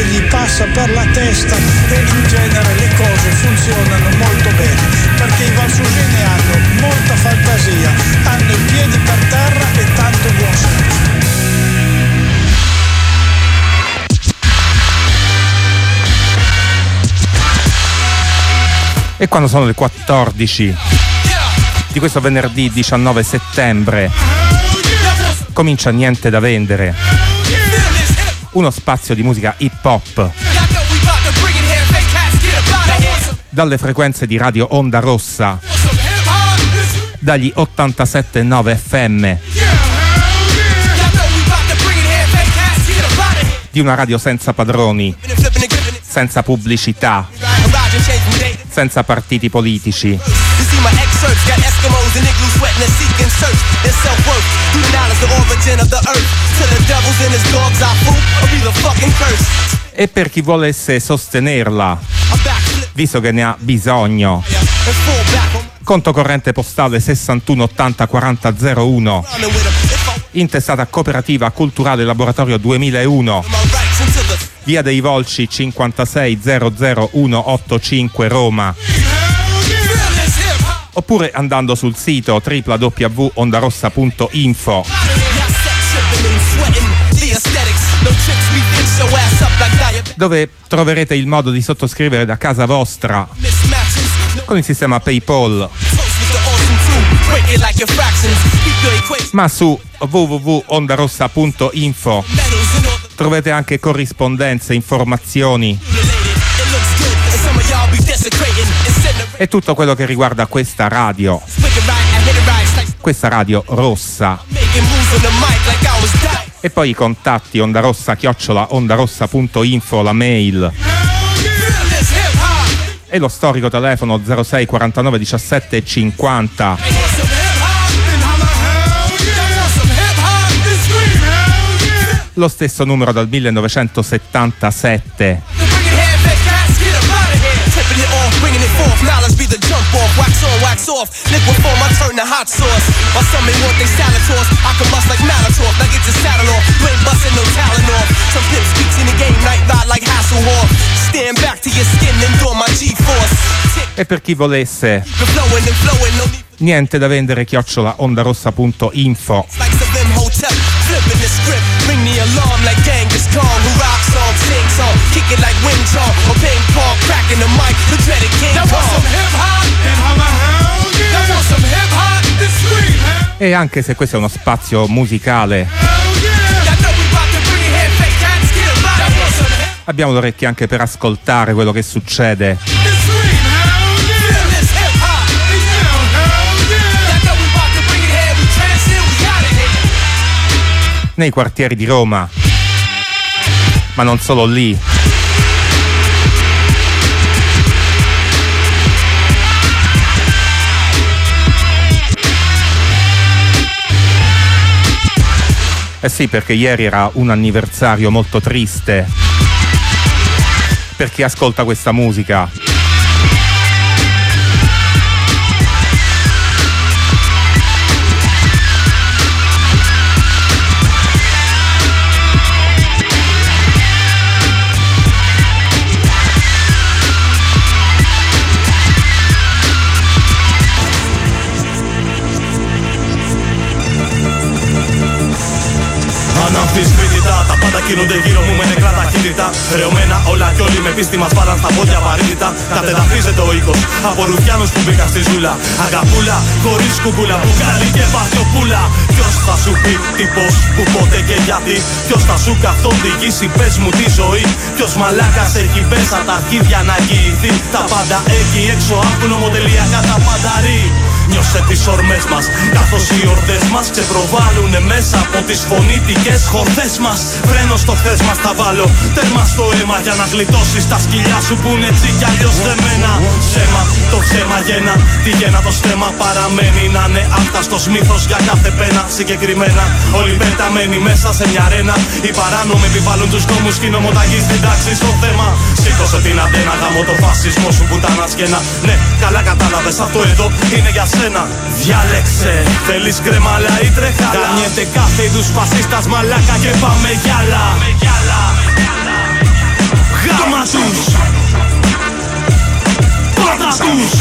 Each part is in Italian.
che gli passa per la testa, e in genere le cose funzionano molto bene, perché i valsusini hanno molta fantasia, hanno i piedi per terra e tanto buon senso. E quando sono le 14 di questo venerdì 19 settembre comincia Niente da vendere, uno spazio di musica hip hop dalle frequenze di Radio Onda Rossa, dagli 87.9 FM di una radio senza padroni, senza pubblicità, senza partiti politici. E per chi volesse sostenerla, visto che ne ha bisogno, conto corrente postale 61 80 40 01, intestata Cooperativa Culturale Laboratorio 2001, via dei Volsci 56 00185 Roma, oppure andando sul sito www.ondarossa.info, dove troverete il modo di sottoscrivere da casa vostra con il sistema PayPal. Ma su www.ondarossa.info trovate anche corrispondenze, informazioni e tutto quello che riguarda questa radio rossa. E poi i contatti ondarossa@ondarossa.info, la mail, e lo storico telefono 06 49 17 50. Lo stesso numero dal 1977. E per chi volesse Niente da vendere @ondarossa.info. E anche se questo è uno spazio musicale, abbiamo le orecchie anche per ascoltare quello che succede nei quartieri di Roma, ma non solo lì. Eh sì, perché ieri era un anniversario molto triste per chi ascolta questa musica. Αναμφισβήτητα, τα πάντα κινούνται γύρω μου με νεκρά ταχύτητα. Ρεωμένα όλα κι όλοι με πίστη μας πάραν στα πόδια βαρύτητα. Κατεδαφίζεται ο οίκος από ρουφιάνους που μπήκαν στη ζούλα. Αγαπούλα, χωρίς κουκούλα, μπουκάλι και βαθιοπούλα. Ποιος θα σου πει τι, πώς, που, πότε και γιατί? Ποιος θα σου καθοδηγήσει, πες μου τη ζωή? Ποιος μαλάκας έχει μέσα τα αρχίδια να αγγιηθεί? Τα πάντα εκεί έξω άκουν ομοτελειακά τα πανταρί. Νιώσε τις ορμές μας, καθώς οι ορδές μας ξεπροβάλλουνε μέσα από τις φωνήτικες χορδές μας. Φρένο στο χθες μας θα βάλω, τέρμα στο αίμα για να γλιτώσεις τα σκυλιά σου που είναι έτσι κι αλλιώς δεμένα. Ψέμα, το ψέμα γένα, τι γένα το στέμα παραμένει να είναι άφταστος μύθος για κάθε πένα. Συγκεκριμένα, όλοι πεταμένοι μέσα σε μια αρένα. Οι παράνομοι επιβάλλουν τους νόμους και η νομοταγή στην τάξη στο θέμα. Σήκωσε την αντένα, γαμώ το φασισμό σου που ήταν ασκένα. Ναι, καλά κατάλαβες, αυτό εδώ είναι για σένα. Διάλεξε, θέλεις κρεμάλα ή τρεχάλα? Κάνιεται κάθε είδους φασίστας μαλάκα και πάμε κι άλλα. Γάμα τους, πάτα τους.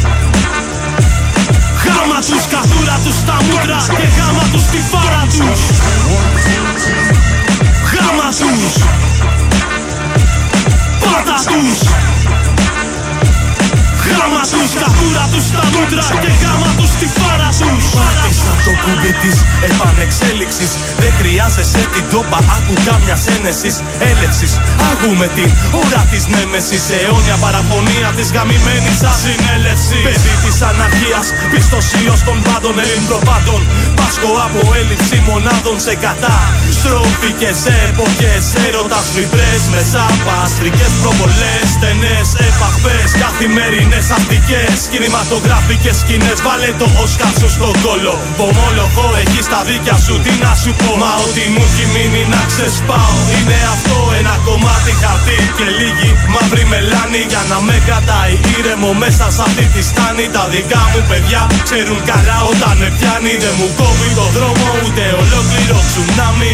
Γάμα τους, καθούρα τους στα μούτρα και γάμα τους στη φάρα τους. Γάμα τους, πάτα τους. Γάμα τους, καθούρα τους στα μούτρα και γάμα τους στη φάρα τους. Πάτησαν το κουμπί της επανεξέλιξης. Δεν χρειάζεσαι την τόπα, άκου κάμια ένεσης έλευσης. Άγουμε την ώρα της νέμεσης. Αιώνια παραπονία της γαμημένης ασυνέλευσης. Παιδί της αναρχίας, πιστοσίος των πάντων ελληνοπάντων. Πάσχω από έλλειψη μονάδων σε καταστροφή και σε εποχές. Έρωτας λιμπρές, μεσάπαστρικές προβολές. Στενές επαχπές, καθημερινές αστικές. Κινηματογραφικές σκηνές, βάλε το Όσκαρ σου στον κόλο. Βομόλογο έχει στα δίκια σου, τι να σου πω. Μα ό,τι μου έχει μείνει να ξεσπάω. Είναι αυτό ένα κομμάτι χαρτί και λίγη μαύρη μελάνη. Για να με κρατάει ήρεμο μέσα σε αυτή τη στάνη. Τα δικά μου παιδιά ξέρουν καλά όταν με πιάνει. Δεν μου κόβει το δρόμο ούτε ολόκληρο τσουνάμι.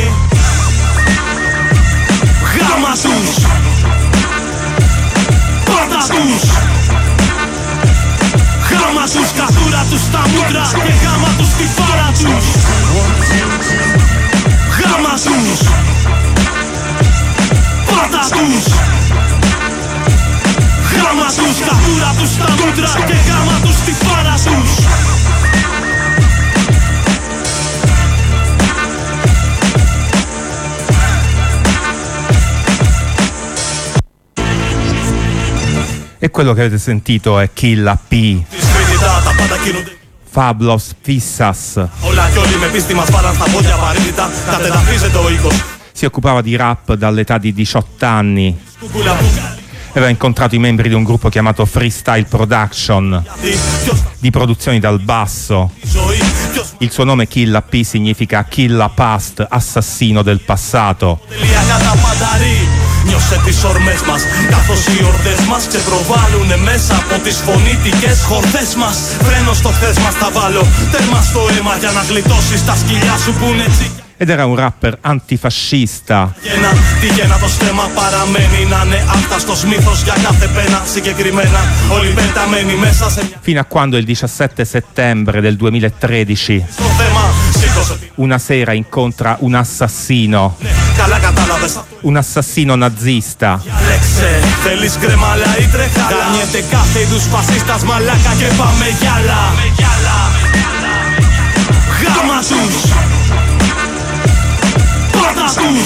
Γάμα τους, πάτα τους. Γάμα τους, καθούρα τους στα μούτρα και γάμα τους στη φάρα τους. Γάμα τους, πάτα τους. Γάμα τους, καθούρα τους στα μούτρα και γάμα τους στη φάρα τους. E quello che avete sentito è Killa P, Fablos Fissas. Si occupava di rap dall'età di 18 anni. Aveva incontrato i membri di un gruppo chiamato Freestyle Production, di produzioni dal basso. Il suo nome Killa P significa Killa Past, assassino del passato. Νιώσε τις ορμές μας, καθώς οι ορδές μας ξεπροβάλλουνε μέσα από τις φωνητικές χορδές μας. Φρένο στο χθες μας θα βάλω, τέρμα στο αίμα για να γλιτώσεις τα σκυλιά σου που είναι τσίκια. Ed era un rapper antifascista. Τι γένα το στέμα παραμένει να είναι άφταστος μύθος για κάθε πένα. Συγκεκριμένα όλοι πεταμένοι μέσα σε μια... Fino a quando il 17 settembre del 2013 una sera incontra un assassino. Un assassino nazista. Θέλεις κρεμάλα ή τρεχάλα. Κάνιεται κάθε είδους φασίστας μαλάκα και πάμε κι άλλα. Γάμα τους, πάτα τους.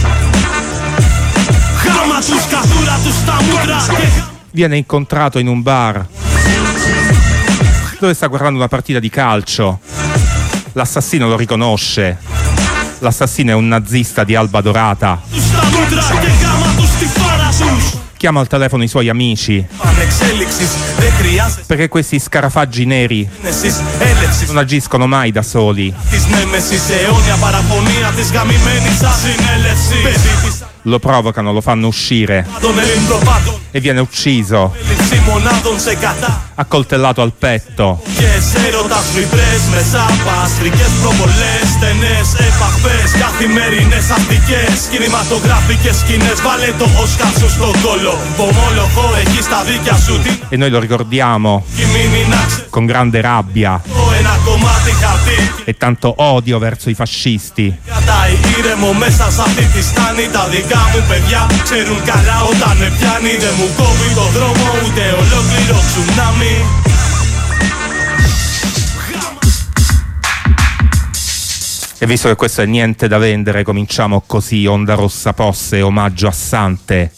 Γάμα τους, καθούρα τους στα μούτρα. Viene incontrato in un bar dove sta guardando una partita di calcio. L'assassino lo riconosce. L'assassino è un nazista di Alba Dorata. Chiama al telefono i suoi amici, perché questi scarafaggi neri non agiscono mai da soli. Lo provocano, lo fanno uscire e viene ucciso, accoltellato al petto. E noi lo ricordiamo con grande rabbia e tanto odio verso i fascisti. Τα δικά μου παιδιά ξέρουν καλά όταν με πιάνει. Δεν μου κόβει το δρόμο ούτε ολόκληρο τσουνάμι. E visto che questo è niente da vendere, cominciamo così. Onda Rossa Posse, omaggio a Sante.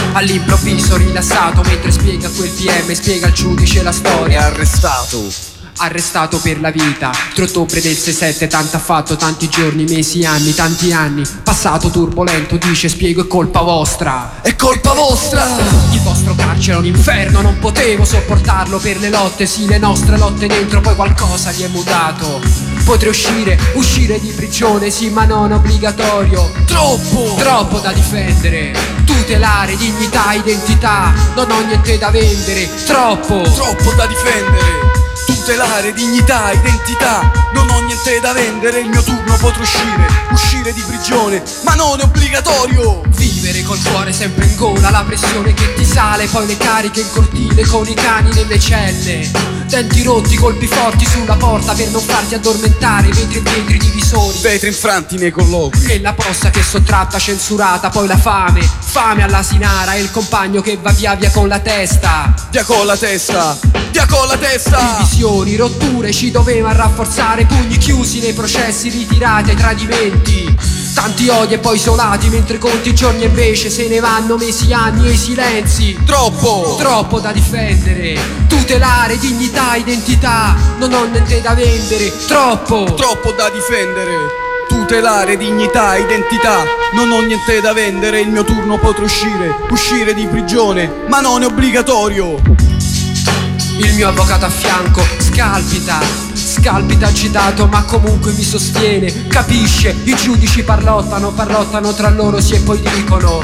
All'improvviso rilassato mentre spiega quel PM, spiega al giudice la storia. È arrestato arrestato per la vita. 3 ottobre del 67, tanto ha fatto, tanti giorni, mesi, anni, tanti anni. Passato turbolento, dice, spiego, è colpa vostra. È colpa vostra! Il vostro carcere è un inferno, non potevo sopportarlo per le lotte, sì, le nostre lotte dentro, poi qualcosa gli è mutato. Potrei uscire di prigione, sì, ma non obbligatorio. Troppo da difendere, tutelare dignità, identità, non ho niente da vendere. Troppo da difendere, tutelare dignità, identità, non ho niente da vendere. Il mio turno potrò uscire di prigione, ma non è obbligatorio. Vivere col cuore sempre in gola, la pressione che ti sale, poi le cariche in cortile con i cani nelle celle. Denti rotti, colpi forti sulla porta per non farti addormentare, vetri e vetri divisori, vetri infranti nei colloqui, e la posta che è sottratta, censurata, poi la fame all'asinara, e il compagno che va via con la testa. Via con la testa. Divisioni, rotture, ci doveva rafforzare, pugni chiusi nei processi, ritirati ai tradimenti. Tanti odi e poi isolati, mentre conti i giorni invece se ne vanno mesi, anni e i silenzi. Troppo da difendere, tutelare dignità, identità, non ho niente da vendere. Troppo da difendere, tutelare dignità, identità, non ho niente da vendere. Il mio turno potrò uscire di prigione, ma non è obbligatorio. Il mio avvocato a fianco scalpita agitato, ma comunque mi sostiene, capisce. I giudici parlottano tra loro, sì, e poi dicono: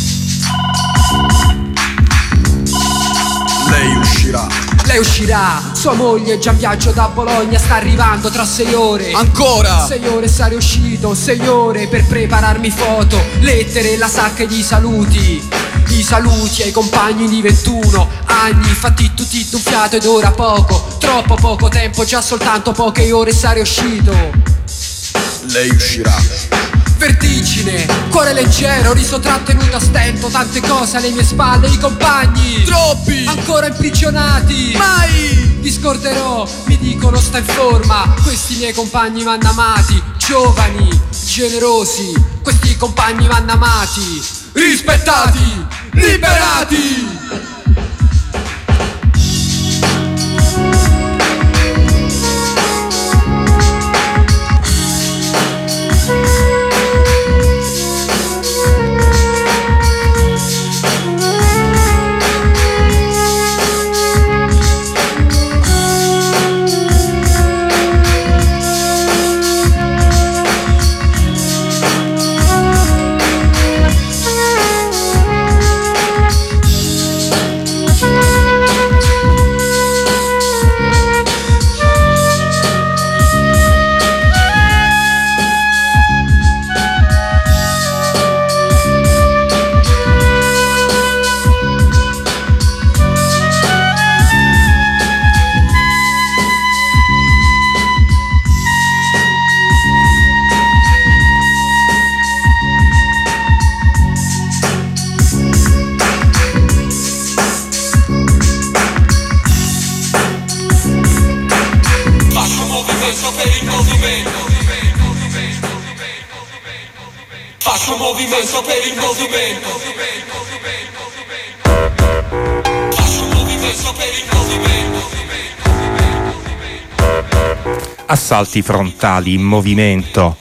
Lei uscirà, sua moglie è già in viaggio da Bologna, sta arrivando tra 6 ore. Ancora 6 ore sarei uscito, 6 ore per prepararmi foto, lettere, la sacca di saluti. I saluti ai compagni di 21 anni, fatti tutti un fiato ed ora troppo poco tempo, già soltanto poche ore sarei uscito. Lei uscirà. Vertigine, cuore leggero, riso trattenuto a stento, tante cose alle mie spalle, i compagni troppi, ancora imprigionati. Mai vi scorderò, mi dicono sta in forma. Questi miei compagni vanno amati, giovani, generosi. Questi compagni vanno amati, rispettati, liberati. Faccio movimento per il movimento. Faccio movimento per il movimento. Assalti frontali in movimento.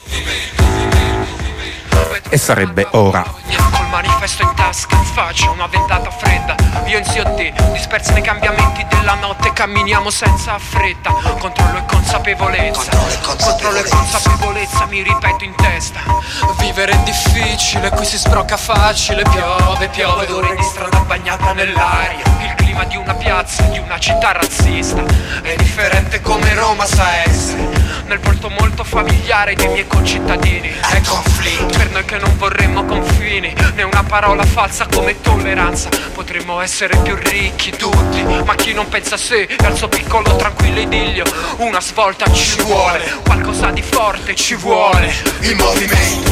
E sarebbe ora. Col manifesto in tasca, in faccia una ventata fredda. Io insieme a te, dispersi nei cambiamenti della notte, camminiamo senza fretta. Controllo e consapevolezza, controllo e consapevolezza, mi ripeto in testa. Vivere è difficile, qui si sbrocca facile. Piove, ore di strada bagnata nell'aria. Il clima di una piazza, di una città razzista. È differente come Roma sa essere. Nel volto molto familiare dei miei concittadini. È conflitto per noi che non vorremmo confini, né una parola falsa come tolleranza. Potremmo essere più ricchi tutti, ma chi non pensa a sé e al suo piccolo tranquillo idillio. Una svolta ci vuole, qualcosa di forte ci vuole. Il movimento.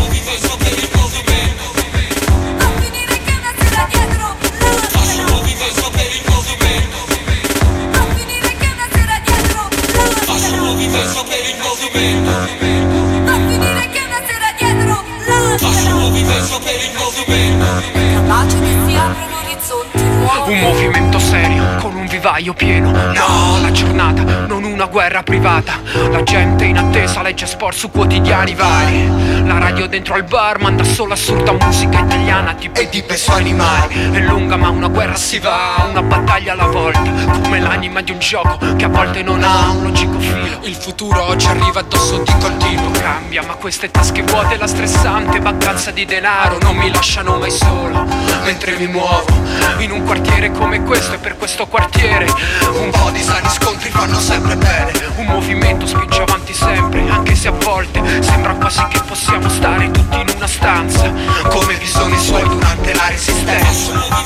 Non finire che una sera dietro l'altra. Faccio movimento per il movimento. Non finire che una sera dietro l'altra. Faccio movimento per il movimento. Non finire che una sera dietro l'altra. Faccio movimento per il movimento. Capace che si aprono orizzonti nuovi. Un movimento serio, con un vivaio pieno. No, la giornata, non una una guerra privata. La gente in attesa legge sport su quotidiani vari. La radio dentro al bar manda solo assurda musica italiana e di peso animali. È lunga ma una guerra si va, una battaglia alla volta, come l'anima di un gioco che a volte non ha un logico filo. Il futuro oggi arriva addosso di continuo. Cambia ma queste tasche vuote, la stressante vacanza di denaro non mi lasciano mai solo. Mentre mi muovo in un quartiere come questo, e per questo quartiere un po' di sani scontri fanno sempre bene. Un movimento spinge avanti sempre, anche se a volte sembra quasi che possiamo stare tutti in una stanza, come visoni suoi durante la resistenza. A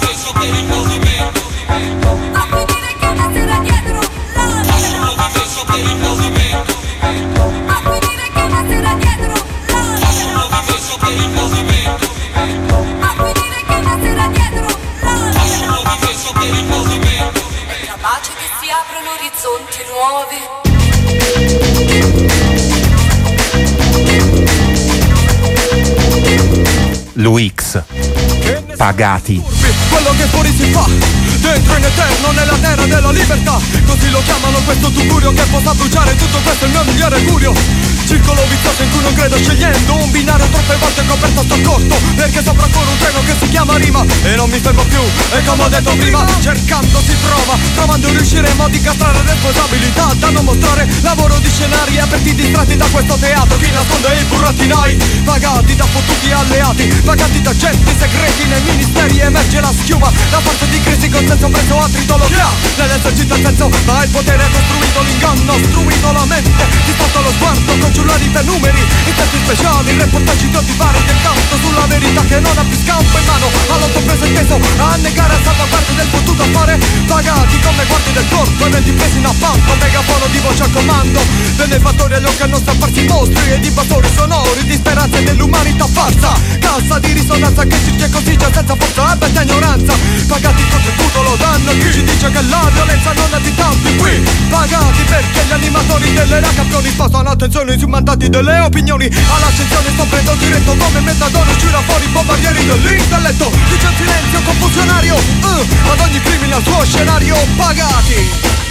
finire che una sera dietro l'altra. A finire che una sera dietro l'altra. A finire che una sera dietro l'altra. È capace che si aprono orizzonti nuovi. Luix, pagati. Quello che fuori si fa dentro in eterno nella terra della libertà. Così lo chiamano questo tugurio che possa bruciare tutto questo, il mio migliore augurio. Circolo vizioso in cui non credo, scegliendo un binario troppe volte coperto sto corto, perché sopra ancora un treno che si chiama rima. E non mi fermo più, e come ho detto prima, cercando si prova, trovando riusciremo ad incastrare responsabilità da non mostrare. Lavoro di scenari aperti distratti da questo teatro. Chi nasconde i burattinai, pagati da fottuti alleati, pagati da agenti segreti nei ministeri. Emerge la schiuma, la forza di crisi con senso preso a tritologia. Nell'esercito il senso, ma il potere ha costruito l'inganno, ostruito la mente, distratto lo sguardo con cellulari per numeri, intenti speciali, reportaggi di vari del canto sulla verità che non ha più scampo in mano. All'otto preso il peso, a negare a salvaguardia del potuto affare. Pagati come guardie del corpo, eventi presi in appalto, megafono di voce al comando, benefattori agli occhi a non stamparsi mostri ed invasori sonori di speranza e dell'umanità farsa. Cassa di risonanza che circa così già senza forza e bella ignoranza. Pagati il contributo lo danno a chi ci dice che la violenza non è di tanti qui. Pagati perché gli animatori delle campioni spostano attenzione sui mandati delle opinioni. All'accensione sto prendo diretto come metadone, uscirà fuori bombardieri dell'intelletto. Dice il silenzio confusionario, ad ogni crimine al suo scenario. Pagati.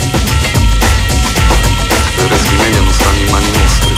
Le meglio non stanno in mani nostre.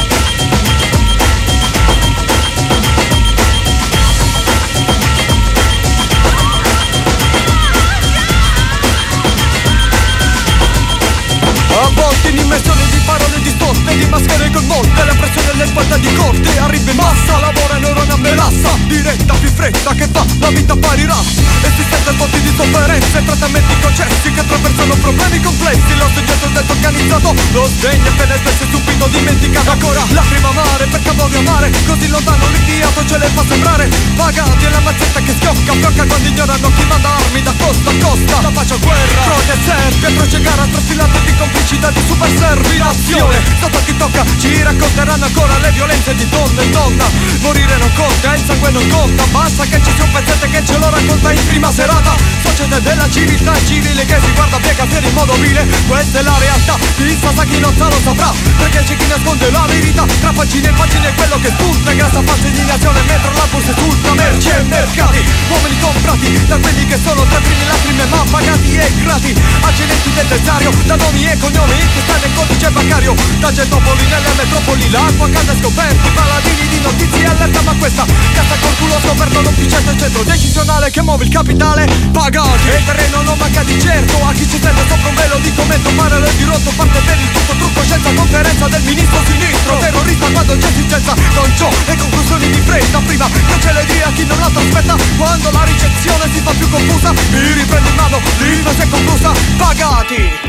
A volte in immersione di parole distorte, di maschere col monte, la pressione nel spalle di corte. Arriva in massa, lavora neurone a melassa, diretta più fretta che fa, la vita apparirà. Esistenza fonti di sofferenze, trattamenti concessi che attraversano problemi complessi. Lo soggetto del organizzato, lo sdegno appena espresso subito dimenticato. Ancora la prima mare, perché voglio amare, così lontano l'inviato ce le fa sembrare. Pagati è la mazzetta che schiocca, fiocca quando ignorano chi manda armi da costa a costa. La pace a guerra, croce e serpi, atroce gara tra filate di complicità di super servilazione. Sotto chi tocca ci racconteranno ancora le violenze di donna in donna. Morire non conta, il sangue non conta, basta che ci sia un pezzente che ce lo racconta in prima serata. Società della civiltà civile che si guarda piega per in modo vile. Questa è la realtà, chi sa chi non sa lo saprà, perché c'è chi nasconde la verità. Tra pagine e pagine quello che spunta è grassa falsa indignazione mentre la borsa esulta. Merci e mercati, uomini comprati da quelli che sono tra primi lacrime ma pagati e grati. Agenti del desario, da nomi e cognomi che stanno in codice bancario. Da Gentopoli nelle metropoli, l'acqua calda scoperti, paladini di notizie allerta. Ma questa cassa col culo scoperto non più certo il centro decisionale che muove il capitale. Pagati, e il terreno non manca di certo a chi ci sente sopra un velo di commento. Parallelo di rotto, parte per il tutto trucco, scelta conferenza del ministro sinistro. Terrorista quando c'è esigenza, non ciò e conclusioni di fretta. Prima che ce le dia a chi non la aspetta, quando la ricezione si fa più confusa, mi riprendo in mano, l'impresa è conclusa. Pagati.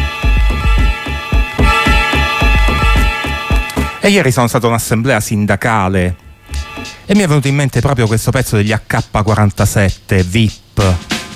E ieri sono stato a un'assemblea sindacale e mi è venuto in mente proprio questo pezzo degli AK-47 VIP.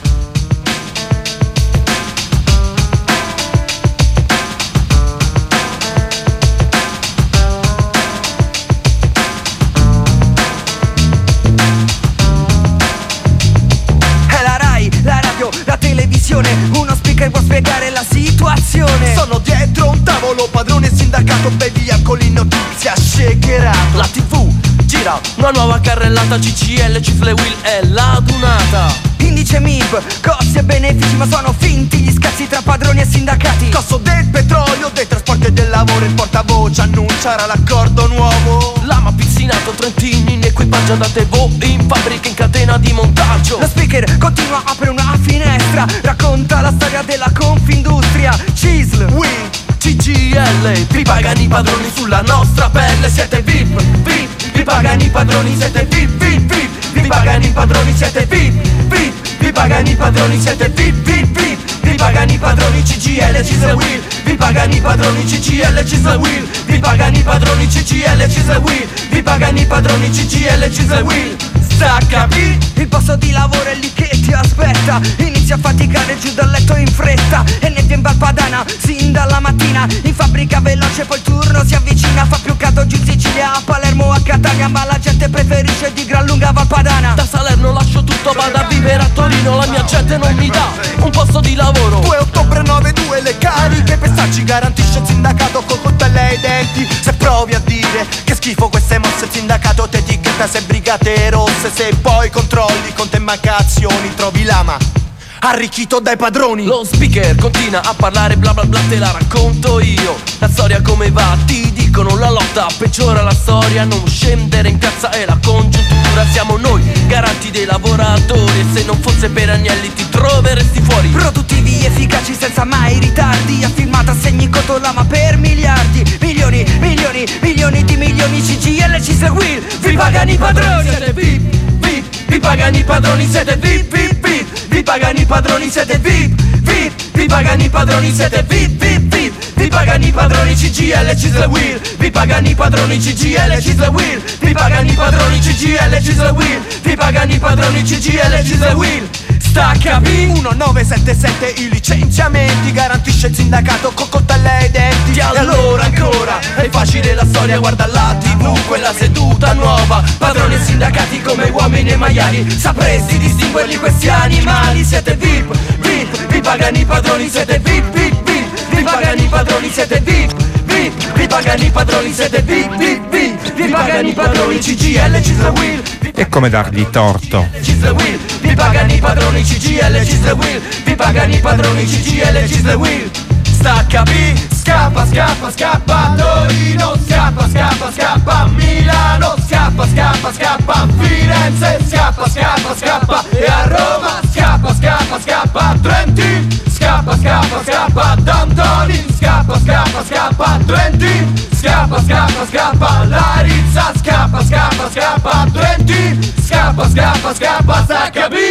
È la Rai, la radio, la televisione, uno speaker può spiegare la situazione. Sono dietro un tavolo, padrone sindacato, bevi alcoli, notizia shakerato. La TV gira, una nuova carrellata, CCL, cifle Will è l'adunata. Indice MIB, costi e benefici ma sono finti gli scazzi tra padroni e sindacati. Costo del petrolio, dei trasporti e del lavoro, sarà l'accordo nuovo. Lama pizzinato, Trentini in equipaggio, andate voi in fabbrica in catena di montaggio. Lo speaker continua, apre una finestra, racconta la storia della Confindustria. CISL, Will, CGL, vi pagano i padroni sulla nostra pelle. Siete VIP, VIP, vi pagano i padroni, siete VIP, VIP, VIP, vi pagano i padroni, siete VIP, VIP, vi pagano i padroni, siete VIP, VIP, VIP, vi pagano i padroni, CGL, CISL, Will, vi pagano i padroni, CGL, CISL, Will, vi pagano i padroni, CGL, CISL, Will, vi pagano i padroni, CGL, CISL, Will. Stacca, il posto di lavoro è lì che ti aspetta. Inizia a faticare giù dal letto in fretta e ne viene Valpadana sin dalla mattina. In fabbrica veloce poi il turno si avvicina. Fa più caldo giù in Sicilia, a Palermo, a Catania, ma la gente preferisce di gran lunga Valpadana. Da Salerno lascio tutto, vado a vivere a Torino. La mia gente non mi dà un posto di lavoro. 2 ottobre 9-2 le cariche per starci garantisce il sindacato con coltelle ai denti. Se provi a dire che schifo queste mosse, il sindacato ti etichetta se brigate rosse. Se poi controlli con te manca azioni, trovi Lama arricchito dai padroni. Lo speaker continua a parlare bla bla bla, te la racconto io. La storia come va, ti dicono la lotta peggiora la storia. Non scendere in piazza è la congiuntura. Siamo noi garanti dei lavoratori e se non fosse per Agnelli ti troveresti fuori. Produttivi, efficaci senza mai ritardi. Ha firmato assegni conto Lama per miliardi. Milioni, milioni, milioni di milioni. CGL, CISL, Will, vi pagano i padroni. Siete VIP, VIP, vi pagano i padroni. Siete VIP, VIP, VIP, vi pagano i padroni. Siete VIP, VIP, vi pagano i padroni. Siete VIP, VIP, VIP, vi pagano i padroni. CGL, CISL, Will, vi pagano i padroni. CGL, CISL, Will, vi pagano i padroni. CGL, CISL, Will, vi pagano i padroni. CGL, CISL, Will. Stacca 1977 i licenziamenti, garantisce il sindacato con coltelle ai denti. E allora ancora è facile la storia, guarda la TV, quella seduta nuova. Padroni e sindacati come uomini e maiali, sapresti distinguerli questi animali. Siete VIP, VIP, vi pagano i padroni. Siete VIP, VIP, VIP, vi pagano i padroni. Siete VIP, VIP, vi pagano i padroni. Siete VIP, VIP, VIP, vi pagano i padroni. CGL, CISL, Will, E come dargli torto? CISL, Will, vi pagano i padroni. CGL, CISL, Will, vi pagano i padroni. CGL, CISL, Will. Stacca B, scappa, scappa, scappa Torino, scappa, scappa, scappa Milano, scappa, scappa, scappa Firenze, scappa, scappa, scappa e a Roma, scappa, scappa, scappa Trentin, scappa, scappa, scappa Dantoni, scappa, scappa, scappa Trentin, scappa, scappa, scappa Larizza, scappa, scappa, scappa Trentin, scappa, scappa, scappa Stacca B.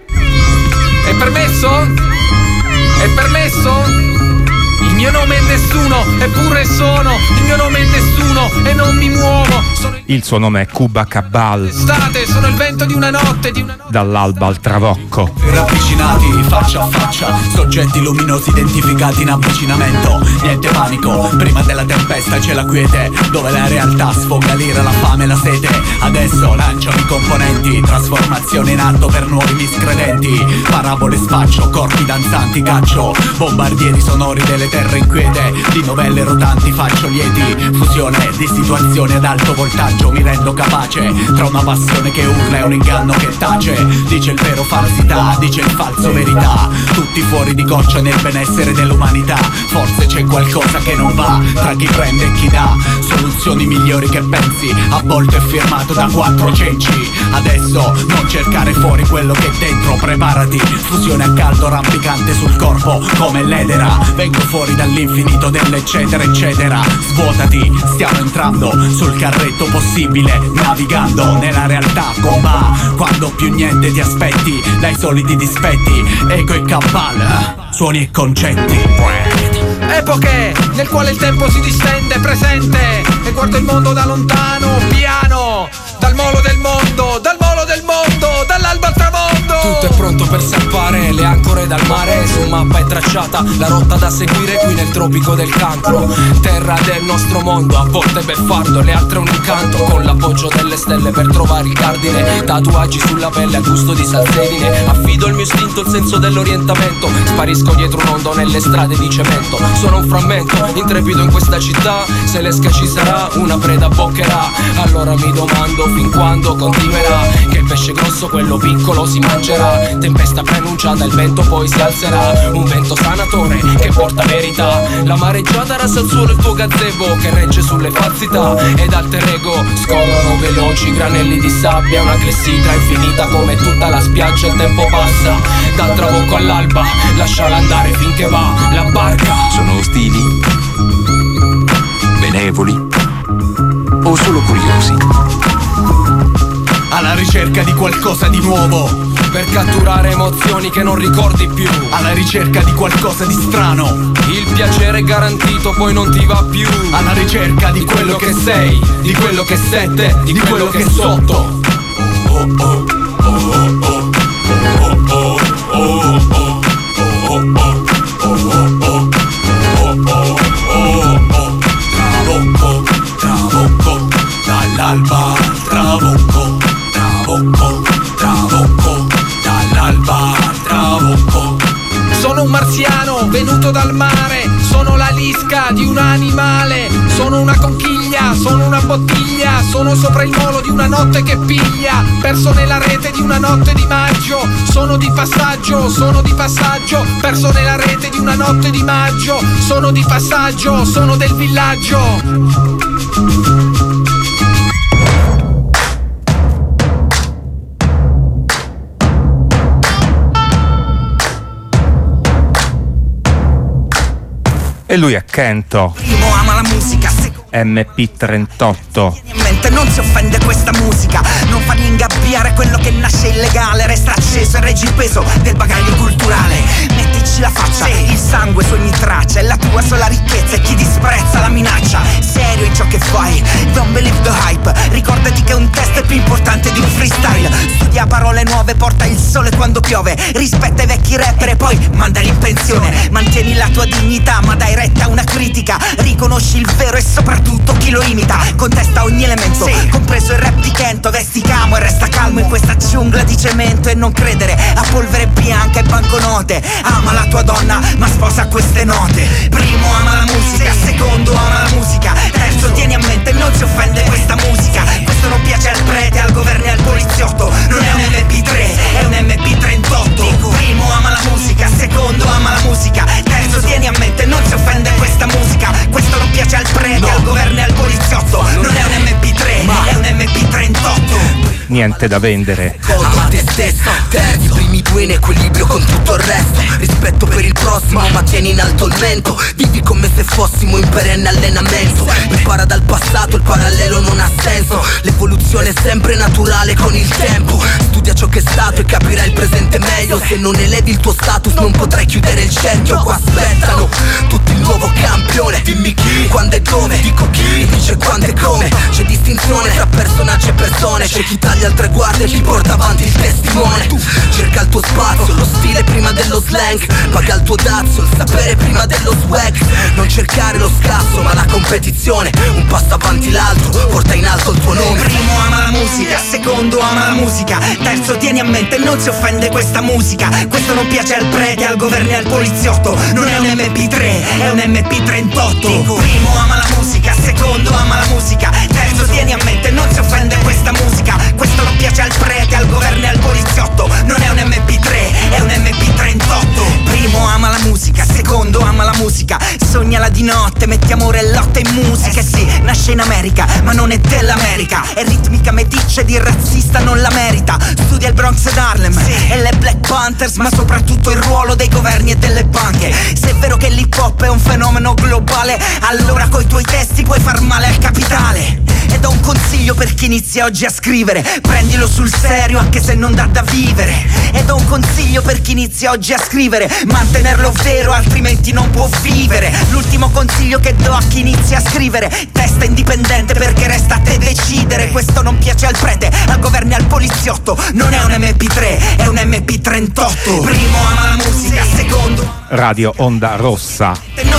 È permesso? È permesso? Il mio nome è nessuno, eppure sono. Il mio nome è nessuno e non mi muovo. Il suo nome è Kuba Cabal. Sono il vento di una notte, Dall'alba al trabocco. Ravvicinati, faccia a faccia, soggetti luminosi identificati in avvicinamento. Niente panico, prima della tempesta c'è la quiete, dove la realtà sfoga l'ira, la fame e la sete. Adesso lanciano i componenti, trasformazione in atto per nuovi miscredenti. Parabole spaccio, corpi danzanti caccio, bombardieri sonori delle terre inquiete. Di novelle rotanti faccio lieti, fusione di situazioni ad alto voltaggio. Mi rendo capace tra una passione che urla e un inganno che tace. Dice il vero falsità, dice il falso verità. Tutti fuori di goccia nel benessere dell'umanità. Forse c'è qualcosa che non va tra chi prende e chi dà soluzioni migliori che pensi. A volte è firmato da 4 cenci. Adesso non cercare fuori quello che è dentro. Preparati, fusione a caldo rampicante sul corpo come l'edera. Vengo fuori dall'infinito dell'eccetera eccetera. Svuotati, stiamo entrando sul carretto possibile, navigando nella realtà comba. Quando più niente ti aspetti dai soliti dispetti. Eco e Cabal, suoni e concetti. Epoche nel quale il tempo si distende presente e guardo il mondo da lontano, piano, dal molo del mondo, dall'alba al tramonto. Tutto è pronto per salpare, le ancore dal mare. Su mappa è tracciata la rotta da seguire qui nel tropico del cancro. Terra del nostro mondo, a volte beffardo, le altre un incanto. Con l'appoggio delle stelle per trovare il cardine. Tatuaggi sulla pelle a gusto di salsedine. Affido il mio istinto, il senso dell'orientamento. Sparisco dietro un ondo nelle strade di cemento. Sono un frammento, intrepido in questa città. Se l'esca ci sarà, una preda boccherà. Allora mi domando fin quando continuerà. Che il pesce grosso, quello piccolo si mangerà. passerà. Tempesta preannunciata, il vento poi si alzerà. Un vento sanatore che porta verità. La mareggiata rassa al suolo il tuo gazebo che regge sulle falsità. Ed alter ego scorrono veloci granelli di sabbia. Una clessidra infinita come tutta la spiaggia. Il tempo passa dal tramonto all'alba. Lasciala andare finché va la barca. Sono ostili? Benevoli? O solo curiosi? Alla ricerca di qualcosa di nuovo, per catturare emozioni che non ricordi più. Alla ricerca di qualcosa di strano. Il piacere è garantito, poi non ti va più. Alla ricerca di quello che sei, di quello che sente, di quello che è sotto. Trabocco, dall'alba al trabocco. Trabocco, dall'alba al trabocco. Sono un marziano venuto dal mare. Sono la lisca di un animale. Sono una conchiglia, sono una bottiglia. Sono sopra il molo di una notte che piglia. Perso nella rete di una notte di maggio. Sono di passaggio, sono di passaggio. Perso nella rete di una notte di maggio. Sono di passaggio, sono del villaggio. E lui è Kento. Primo ama la musica, MP38. in mente non si offende questa musica. Non fargli ingabbiare quello che nasce illegale. Resta acceso e reggi il peso del bagaglio culturale. Mettici la faccia, il sangue su ogni traccia. È la tua sola ricchezza e chi disprezza la minaccia. Serio in ciò che fai, don't believe the hype. Ricordati che un test è più importante di un freestyle. Studia parole nuove, porta il sole quando piove. Rispetta i vecchi rapper e poi mandali in pensione. Mantieni la tua dignità ma dai retta a una critica. Riconosci il vero e soprattutto chi lo imita. Contesta ogni elemento, compreso il rap di Kento. Vesti camo e resta calmo in questa giungla di cemento. E non credere a polvere bianca e banconote. Ama la tua donna ma sposa queste note. Primo ama la musica, secondo ama la musica. Terzo tieni a mente non si offende questa musica. Questo non piace al prete, al governo e al poliziotto. Non è un MP3, è un MP38. Primo ama la musica, secondo ama la musica. Terzo tieni a mente non si offende questa musica. Questo non piace al prete, al governo e al poliziotto. Non è un MP3, è un MP38. Niente da vendere. Ama te stesso, terzi, primi due in equilibrio con tutto il resto. Rispetto per il prossimo, ma tieni in alto il mento. Vivi come se fossimo in perenne allenamento. Impara dal passato, il parallelo non ha senso. L'evoluzione è sempre naturale con il tempo. Studia ciò che è stato e capirai il presente meglio. Se non elevi il tuo status non potrai chiudere il cerchio. Qua aspettano tutti il nuovo campione. Dimmi chi, quando e dove, dico chi, dice quando e come. C'è distinzione tra personaggi e persone. C'è chi taglia al traguardo e chi porta avanti il testimone. Tu cerca il tuo spazio, lo stile prima dello slang. Paga il tuo dazio, il sapere prima dello swag. Non cercare lo scasso ma la competizione. Un passo avanti l'altro, porta in alto il tuo nome. Primo ama la musica, secondo ama la musica. Terzo tieni a mente non si offende questa musica. Questo non piace al prete, al governo e al poliziotto. Non è un MP3, è un MP38. Primo ama la musica, secondo ama la musica. Terzo tieni a mente non si offende questa musica. Questo non piace al prete, al governo e al poliziotto. Non è un MP3, è un MP38. Primo ama la musica, secondo ama la musica. Sognala di notte, metti amore e lotta in musica. Sì, nasce in America, ma non è dell'America. È ritmica meticcia ed il razzista non la merita. Studia il Bronx ed Harlem e le Black Panthers, ma soprattutto il ruolo dei governi e delle banche. Se è vero che l'hip hop è un fenomeno globale, allora coi tuoi testi puoi far male al capitale. Ed ho un consiglio per chi inizia oggi a scrivere: prendilo sul serio anche se non dà da vivere. Ed ho un consiglio per chi inizia oggi a scrivere: mantenerlo vero altrimenti non può vivere. L'ultimo consiglio che do a chi inizia a scrivere: testa indipendente perché resta a te decidere. Questo non piace al prete, al governo e al poliziotto. Non è un MP3, è un MP38. Primo ama la musica, secondo Radio Onda Rossa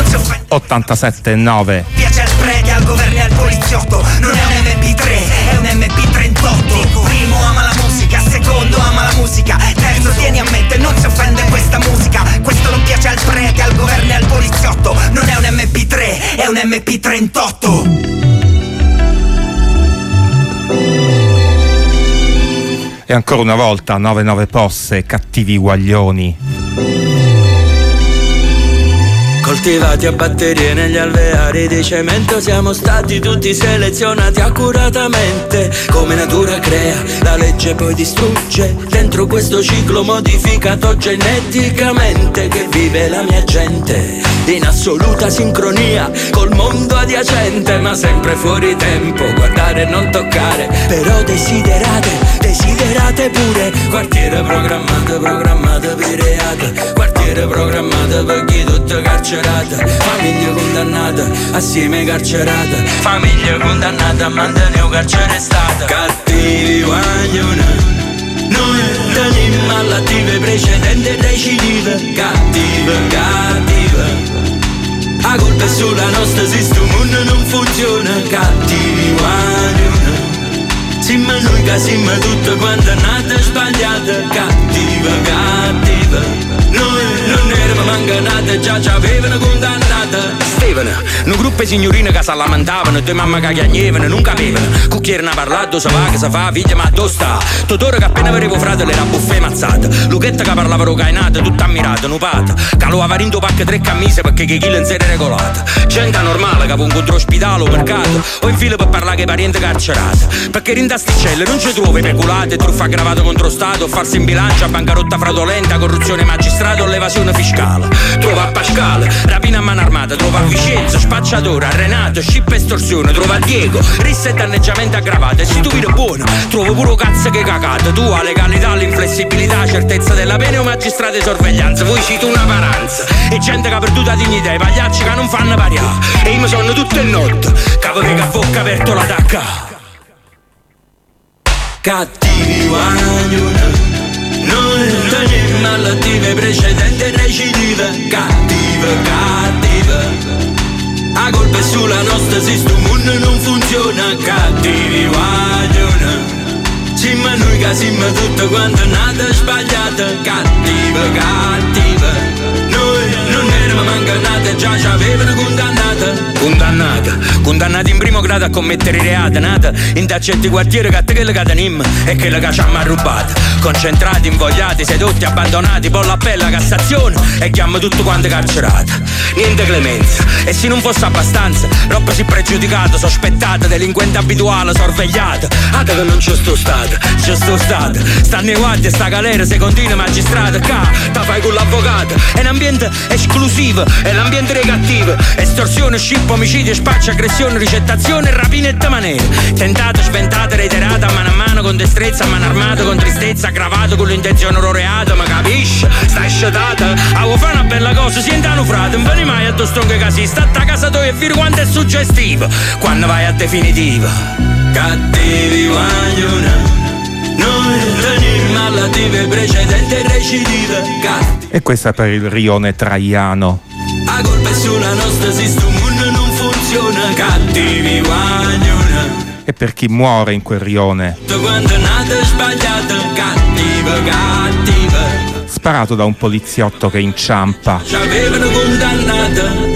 87.9. piace al prete, al governo e al poliziotto. Non è un MP3, è un MP38. Primo ama la musica, secondo ama la musica. Terzo tieni a mente non si offende questa musica. Questo non piace al prete, al governo e al poliziotto. Non è un MP3, è un MP38. E ancora una volta 99 Posse, Cattivi Guaglioni. Coltivati a batterie negli alveari di cemento, siamo stati tutti selezionati accuratamente. Come natura crea, la legge poi distrugge. Dentro questo ciclo modificato geneticamente che vive la mia gente, in assoluta sincronia col mondo adiacente, ma sempre fuori tempo, guardare e non toccare. Però desiderate pure. Quartiere programmato per reato, quartiere programmato per chi tutto carcerato. Famiglia condannata, assieme carcerata, famiglia condannata a mantenere un carcere stato. Cattivi guaglioni, noi teniamo malattie precedenti e recidive. Cattive, la colpa è sulla nostra, se sto mondo non funziona. Cattivi guaglioni, siamo noi che siamo tutto quanto nato sbagliato. Cattiva, noi non eravamo manganate, già ci avevano condannata. Stevano, un gruppo di signorine che si lamentavano, due mamma che chiagnevano, non capivano. Cucchiere ne ha parlato, si va, che si fa, figlia, ma dove sta? Totoro che appena avevo fratello era buffet mazzata. Luchetta che parlava rocainata, tutta ammirata, nupata. Che lo aveva rinto pacche 3 camicie perché che chilo in serie regolata. Gente normale che può incontrare ospedale o mercato, o in fila per parlare con i parenti carcerati. Perché rindasticelle non ci trovi peculate, truffa aggravata contro Stato, farsi in bilancia, bancarotta fraudolenta, corruzione magistrato, l'evasione fiscale. Trova a Pascale, rapina a mano armata, trova a Vicenza, spacciatore, a Renato, scippa estorsione, trova a Diego, rissa e danneggiamento aggravato. E se tu vieni buono, trovo pure cazzo che cagato. Tu a legalità, l'inflessibilità, certezza della pena o magistrati di sorveglianza. Voi siete una paranza e gente che ha perduto la dignità, i pagliacci che non fanno parià. E io mi sono tutto il notte, capo che a bocca aperto la tacca. Cattivi guaglioni, noi teniamo malattie precedenti e recidive. Cattive, la colpa è sulla nostra, se sto mondo non funziona. Cattivi guaglioni, siamo noi che siamo tutto quanto nato sbagliato. Cattiva, noi non eravamo manganate, già ci avevano condannata in primo grado a commettere i reati, nata in certi quartieri che quelli che tenim e quelli che ci hanno rubato. Concentrati, invogliati, sedotti, abbandonati, poi l'appello alla Cassazione e chiamo tutto quanto carcerato. Niente clemenza, e se non fosse abbastanza, troppo si pregiudicato, sospettato, delinquente abituale, sorvegliato. Che non c'è sto stato, stanno i guardi e sta galera, se continua magistrato, te fai con l'avvocato. È un ambiente esclusivo, è l'ambiente dei cattivi. Estorsione, scippo, omicidio, spaccio, aggressione, ricettazione, rapina e tamanere. Tentato, sventato, reiterato, a mano con destrezza, a mano armata, con tristezza, aggravato con l'intenzione reato. Ma capisci? Stai sciatata? Avevo fa una bella cosa, sientano frate, non veni mai a tostonche casi, sta a casa tua e vedi quanto è suggestivo quando vai a definitiva. Cattivi guaglioni, noi teniamo malattie precedenti e recidive. E questa per il rione Traiano. La colpa è sulla nostra, se sto mondo non funziona. Cattivi guaglioni, e per chi muore in quel rione. Quando è nato sbagliato. Cattiva, sparato da un poliziotto che inciampa. ci avevano condannato.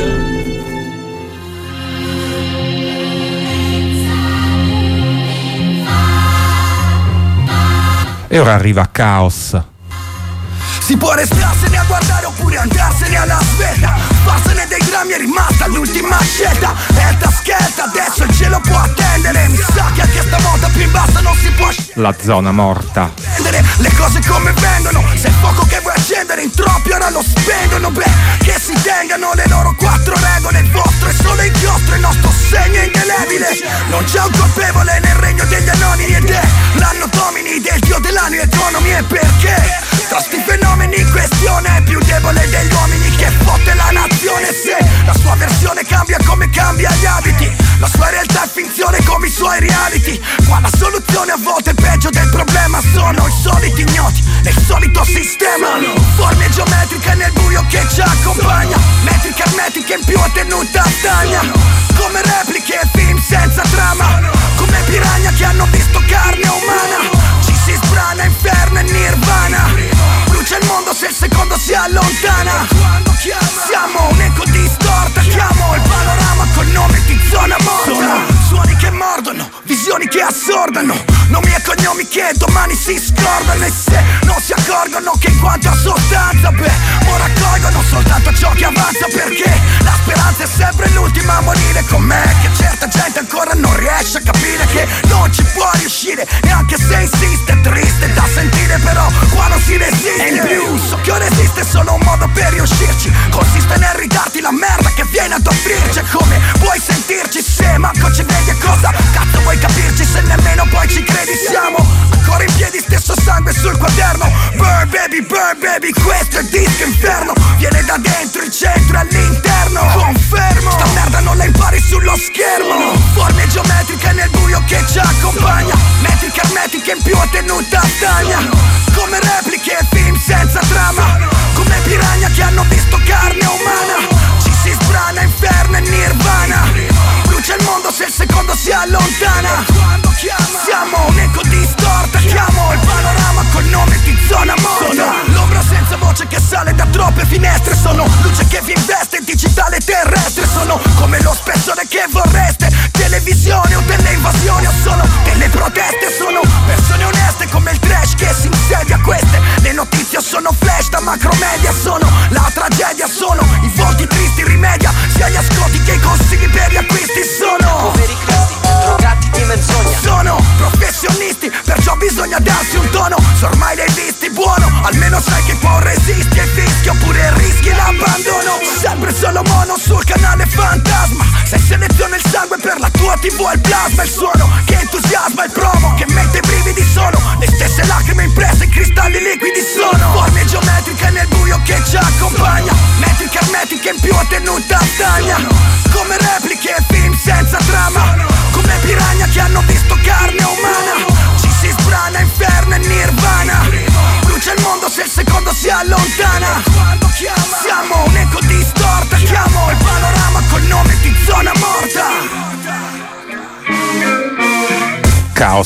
E ora arriva Caos. Si può restarsene a guardare oppure andarsene alla svelta. Farsene dei grammi è rimasta l'ultima scelta. Elta scherta, adesso il cielo può attendere. Mi sa che anche stavolta più in basso non si può La zona morta. scendere. Le cose come vengono, se il fuoco che vuoi accendere in troppi ora lo spengono. Beh, che si tengano le loro 4 regole. Il vostro è solo inchiostro, il nostro segno è indelebile. Non c'è un colpevole nel regno degli anonimi ed è l'anno domini del dio dell'anno e economy. E perché? Tra sti fenomeni in questione è più debole degli uomini che fotte la nazione. Se la sua versione cambia come cambia gli abiti, la sua realtà è finzione come i suoi reality. Qua la soluzione a volte è peggio del problema. Sono i soliti ignoti nel solito sistema. Forme geometriche nel buio che ci accompagna. Metrica ermetica in più è tenuta stagna. Come repliche e film senza trama. Come piranha che hanno visto carne umana. Ci si sbrana inferno e nirvana. Brucia il mondo se il secondo si allontana. Siamo un eco distorta. Chiamo il panorama col nome di zona morta. Suoni che mordono, visioni che assordano. Nomi e cognomi nomi che domani si scordano, e se non si accorgono che in quanto a sostanza, beh, mo raccolgono soltanto ciò che avanza, perché la speranza è sempre l'ultima a morire, con me che certa gente ancora non riesce a capire che non ci può riuscire, neanche se insiste. È triste da sentire, però qua non si resiste. E in più so che ora esiste solo un modo per riuscirci, consiste nel ridarti la merda che viene ad offrirci. E come puoi sentirci se manco ci vedi, e cosa cazzo vuoi capirci se nemmeno poi ci credi? Siamo ancora in piedi, stesso sangue sul quaderno. Burn baby, questo è disco inferno. Viene da dentro il centro e all'interno. Confermo, sta merda non la impari sullo schermo. Forme geometriche nel buio che ci accompagna, metriche ermetiche in più a tenuta stagna. Come repliche e film senza trama, come piranha che hanno visto carne umana. Ci si sbrana inferno e nirvana, brucia il mondo se il secondo si allontana. Siamo un'eco distorta, chiamo il panorama col nome di zona morta. Sono l'ombra senza voce che sale da troppe finestre, sono luce che vi investe, digitale terrestre. Sono come lo spessore che vorreste, televisione o delle invasioni o sono delle proteste. Sono persone oneste come il trash che si insedia queste. Le notizie sono flash da macromedia, sono la tragedia, sono i volti tristi, rimedia sia gli ascolti che i consigli per gli acquisti. Sono poveri cristi, drogati di menzogna. Sono professionisti, perciò bisogna darsi un tono. Se ormai l'hai visti buono, almeno sai che qua resisti ai fischi oppure rischi l'abbandono. Sempre solo mono sul canale Fantasma, se seleziona il sangue per la tua TV e il plasma. Il suono che entusiasma, il promo che mette i brividi, sono le stesse lacrime impresse in cristalli liquidi. Sono forme geometriche nel buio che ci accompagna, metriche ermetiche in più a tenuta stagna. Come repliche e film senza trama, come piranha che hanno visto carne umana. Ci si sbrana inferno e nirvana, brucia il mondo se il secondo si allontana. Siamo un'eco distorta, chiamo il panorama col nome di zona morta. Caos.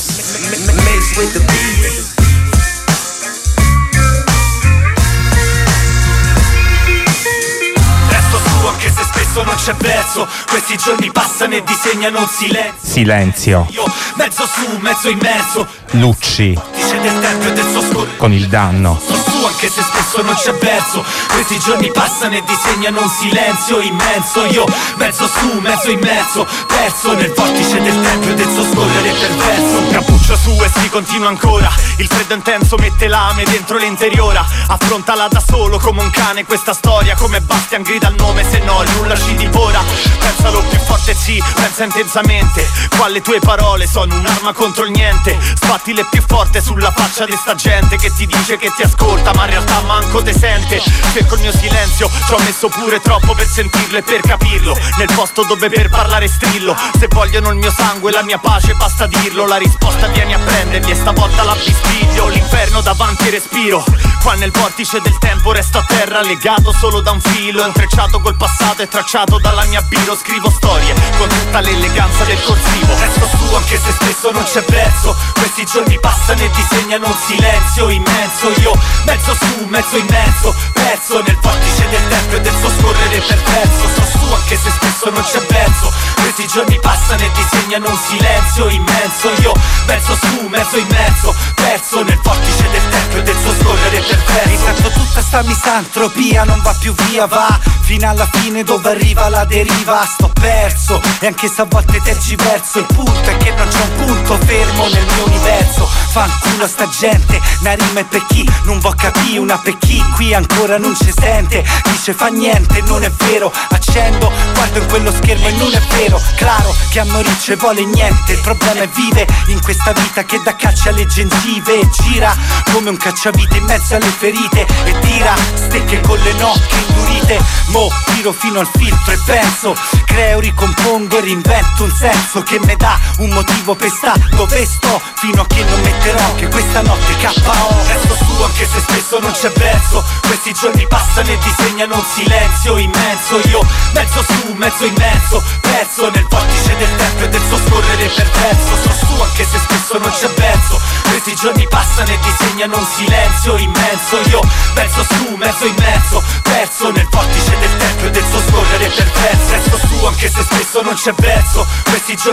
Resto su anche se spesso non c'è verso, questi giorni passano e disegnano un Silenzio. Io mezzo su, mezzo immerso, Lucci dice del tempo e del suo scorrere. con il danno. Su anche se spesso non c'è verso, questi giorni passano e disegnano un silenzio immenso. Io mezzo su, mezzo immerso, perso nel vortice del tempo e del suo scorrere perverso. Cappuccio su e si continua ancora, il freddo intenso mette lame dentro l'interiora. Affrontala da solo come un cane questa storia, come Bastian grida il nome se no nulla ci divora. Pensalo più forte sì, pensa intensamente, qua le tue parole sono un'arma contro il niente. Sbattile più forte sulla faccia di sta gente che ti dice che ti ascolta ma in realtà manco te sente. Cerco il mio silenzio, ci ho messo pure troppo per sentirlo e per capirlo, nel posto dove per parlare strillo. Se vogliono il mio sangue, la mia pace, basta dirlo. La risposta vieni a prenderli e stavolta la bisbiglio. L'inferno davanti respiro, qua nel vortice del tempo resto a terra, legato solo da un filo, intrecciato col passato e tracciato dalla mia biro. Scrivo storie con tutta l'eleganza del corsivo. Resto su anche se spesso non c'è verso, questi giorni passano e disegnano un silenzio immenso. Io mezzo su, mezzo immerso, perso nel vortice del tempo e del suo scorrere perverso. Sto su anche se spesso non c'è verso, questi giorni passano e disegnano un silenzio immenso. Io mezzo su, mezzo immerso, perso nel vortice del tempo e del suo scorrere perverso. Risento tutta sta misantropia, non va più via, va fino alla fine dove arriva la deriva. Sto perso e anche se a volte tergiverso, il punto è che non c'è un punto fermo nel mio universo. Fanculo sta gente, una rima è per chi non vuol capire, una per chi qui ancora non ci sente. Dice fa niente, non è vero, accendo, guardo in quello schermo e non è vero. Claro che a morirci vuole niente, il problema è vive in questa vita che dà calci alle gengive e gira come un cacciavite in mezzo alle ferite e tira stecche con le nocche indurite. Mo tiro fino al filtro e penso, creo, ricompongo e reinvento un senso che mi dà un motivo per sta dove sto, fino a che non metterò anche questa notte KO. Resto su anche se spesso non c'è verso, questi giorni passano e disegnano un silenzio immenso. Io mezzo su, mezzo immerso, perso nel vortice del tempo e del suo scorrere perverso. Sto su anche se spesso non c'è verso, questi giorni passano e disegnano un silenzio immenso. Io mezzo su, mezzo immerso, perso nel vortice del tempo e del suo scorrere perverso. Resto su anche se spesso non c'è verso, questi giorni passano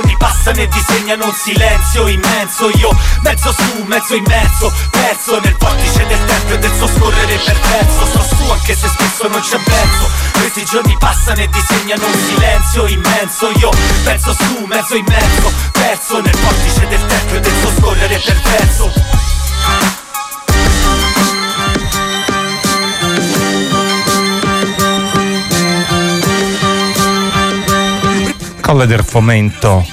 passano e disegnano un silenzio immenso. Io mezzo su, mezzo immerso, perso nel vortice del tempo e del suo scorrere perverso. Sto su anche se spesso non c'è verso. Questi giorni passano e disegnano un silenzio immenso. Io mezzo su, mezzo immerso, perso nel vortice del tempo e del suo scorrere perverso. Colle del Fomento,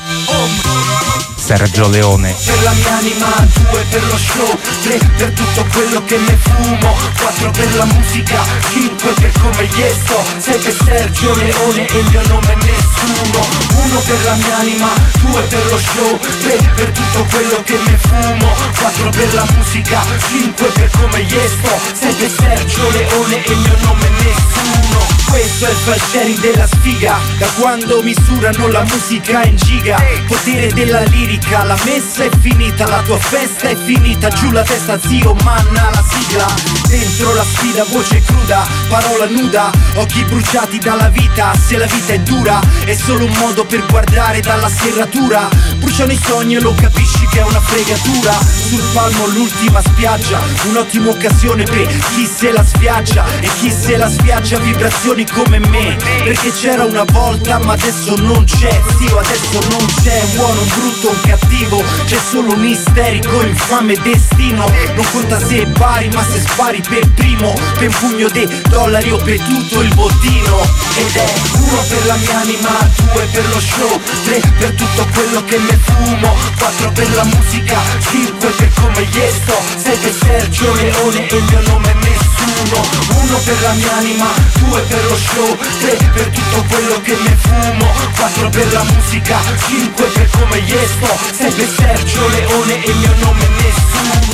Sergio Leone. Per la mia anima, 2 per lo show, 3 per tutto quello che ne fumo, 4 per la musica, 5 per come gli sto, 6 per Sergio Leone e il mio nome è nessuno. 1 per la mia anima, 2 per lo show, 3 per tutto quello che ne fumo, 4 per la musica, 5 per come gli sto, 6 per Sergio Leone e il mio nome è nessuno. Questo è il falcieri della sfiga, da quando misurano la musica in giga. Potere della lirica, la messa è finita, la tua festa è finita. Giù la testa zio, manna la sigla. Dentro la sfida, voce cruda, parola nuda, occhi bruciati dalla vita. Se la vita è dura, è solo un modo per guardare dalla serratura. Bruciano i sogni e lo capisci che è una fregatura. Sul palmo l'ultima spiaggia, un'ottima occasione per chi se la sviaggia. E chi se la sviaggia vibrazioni come me, perché c'era una volta ma adesso non c'è. Zio, adesso non c'è un buono, un brutto, un cattivo, c'è solo un isterico, infame destino. Non conta se è pari ma se spari per primo, per un pugno di dollari o per tutto il bottino. Ed è 1 per la mia anima, 2 per lo show, 3 per tutto quello che ne fumo, 4 per la musica, 5 per come gli sto, 6 per Sergio Leone e il mio nome è nessuno. 1 per la mia anima, 2 per lo show, 3 per tutto quello che ne fumo, 4 per la musica, 5 per come gli sto, 6 per Sergio Leone e il mio nome è nessuno.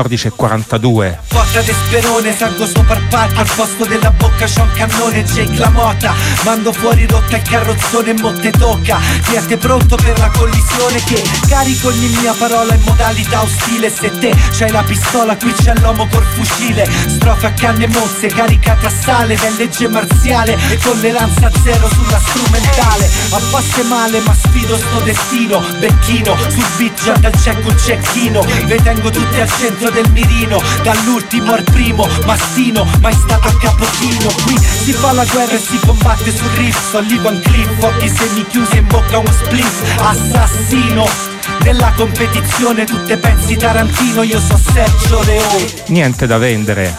14:42. Porta de sperone, salgo sopra il palco, al posto della bocca c'ho un cannone, Jake la mota, mando fuori rotta il carrozzone e mo te tocca. Siate pronto per la collisione che carico ogni mia parola in modalità ostile. Se te c'hai la pistola, qui c'è l'uomo col fucile. Strofe a canne mozze, caricate a sale, del legge marziale e tolleranza zero sulla strumentale. A passe male ma sfido sto destino, becchino, sul beat già dal cecco un cecchino. Ve tengo tutti al centro del mirino, dall'ultimo al primo, mastino, mai stato a capochino. Qui si fa la guerra e si combatte sul riff, Sullivan Cliff, occhi semi chiusi in bocca un split, assassino. Nella competizione tu te pensi Tarantino, io so Sergio Leone. Niente da vendere.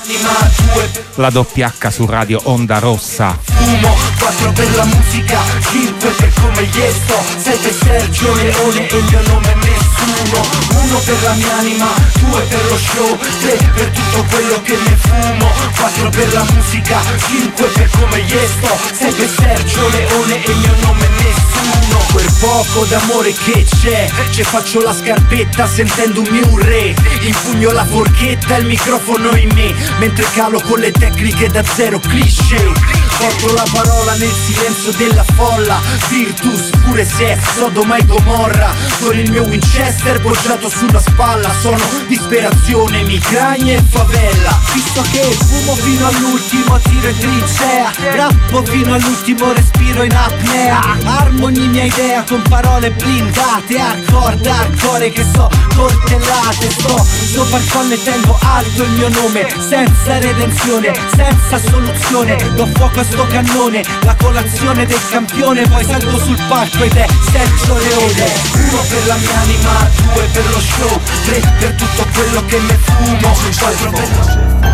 La doppia H su Radio Onda Rossa. Fumo, 4 per la musica, 5 per come gli sto, 6 per Sergio Leone e il mio nome è nessuno. 1 per la mia anima, 2 per lo show, 3 per tutto quello che ne fumo, 4 per la musica, 5 per come gli sto, 6 per Sergio Leone e il mio nome è nessuno. Quel poco d'amore che c'è, ci faccio la scarpetta sentendomi un re. Impugno la forchetta e il microfono in me, mentre calo con le tecniche da zero cliché. Porto la parola nel silenzio della folla, Virtus, pure se è Sodoma e Gomorra. Con il mio Winchester poggiato sulla spalla, sono disperazione, migragne e favela. Visto che fumo fino all'ultimo tiro in trincea, rappo fino all'ultimo respiro in apnea. Armo ogni mia idea con parole blindate, hardcore che so coltellate. Sto sopra il colle e tengo alto il mio nome, senza redenzione, senza soluzione. Do fuoco a sto cannone, la colazione del campione. Poi salgo sul palco ed è Sergio Leone. 1 per la mia anima, 2 per lo show, 3 per tutto quello che ne fumo, 4 per...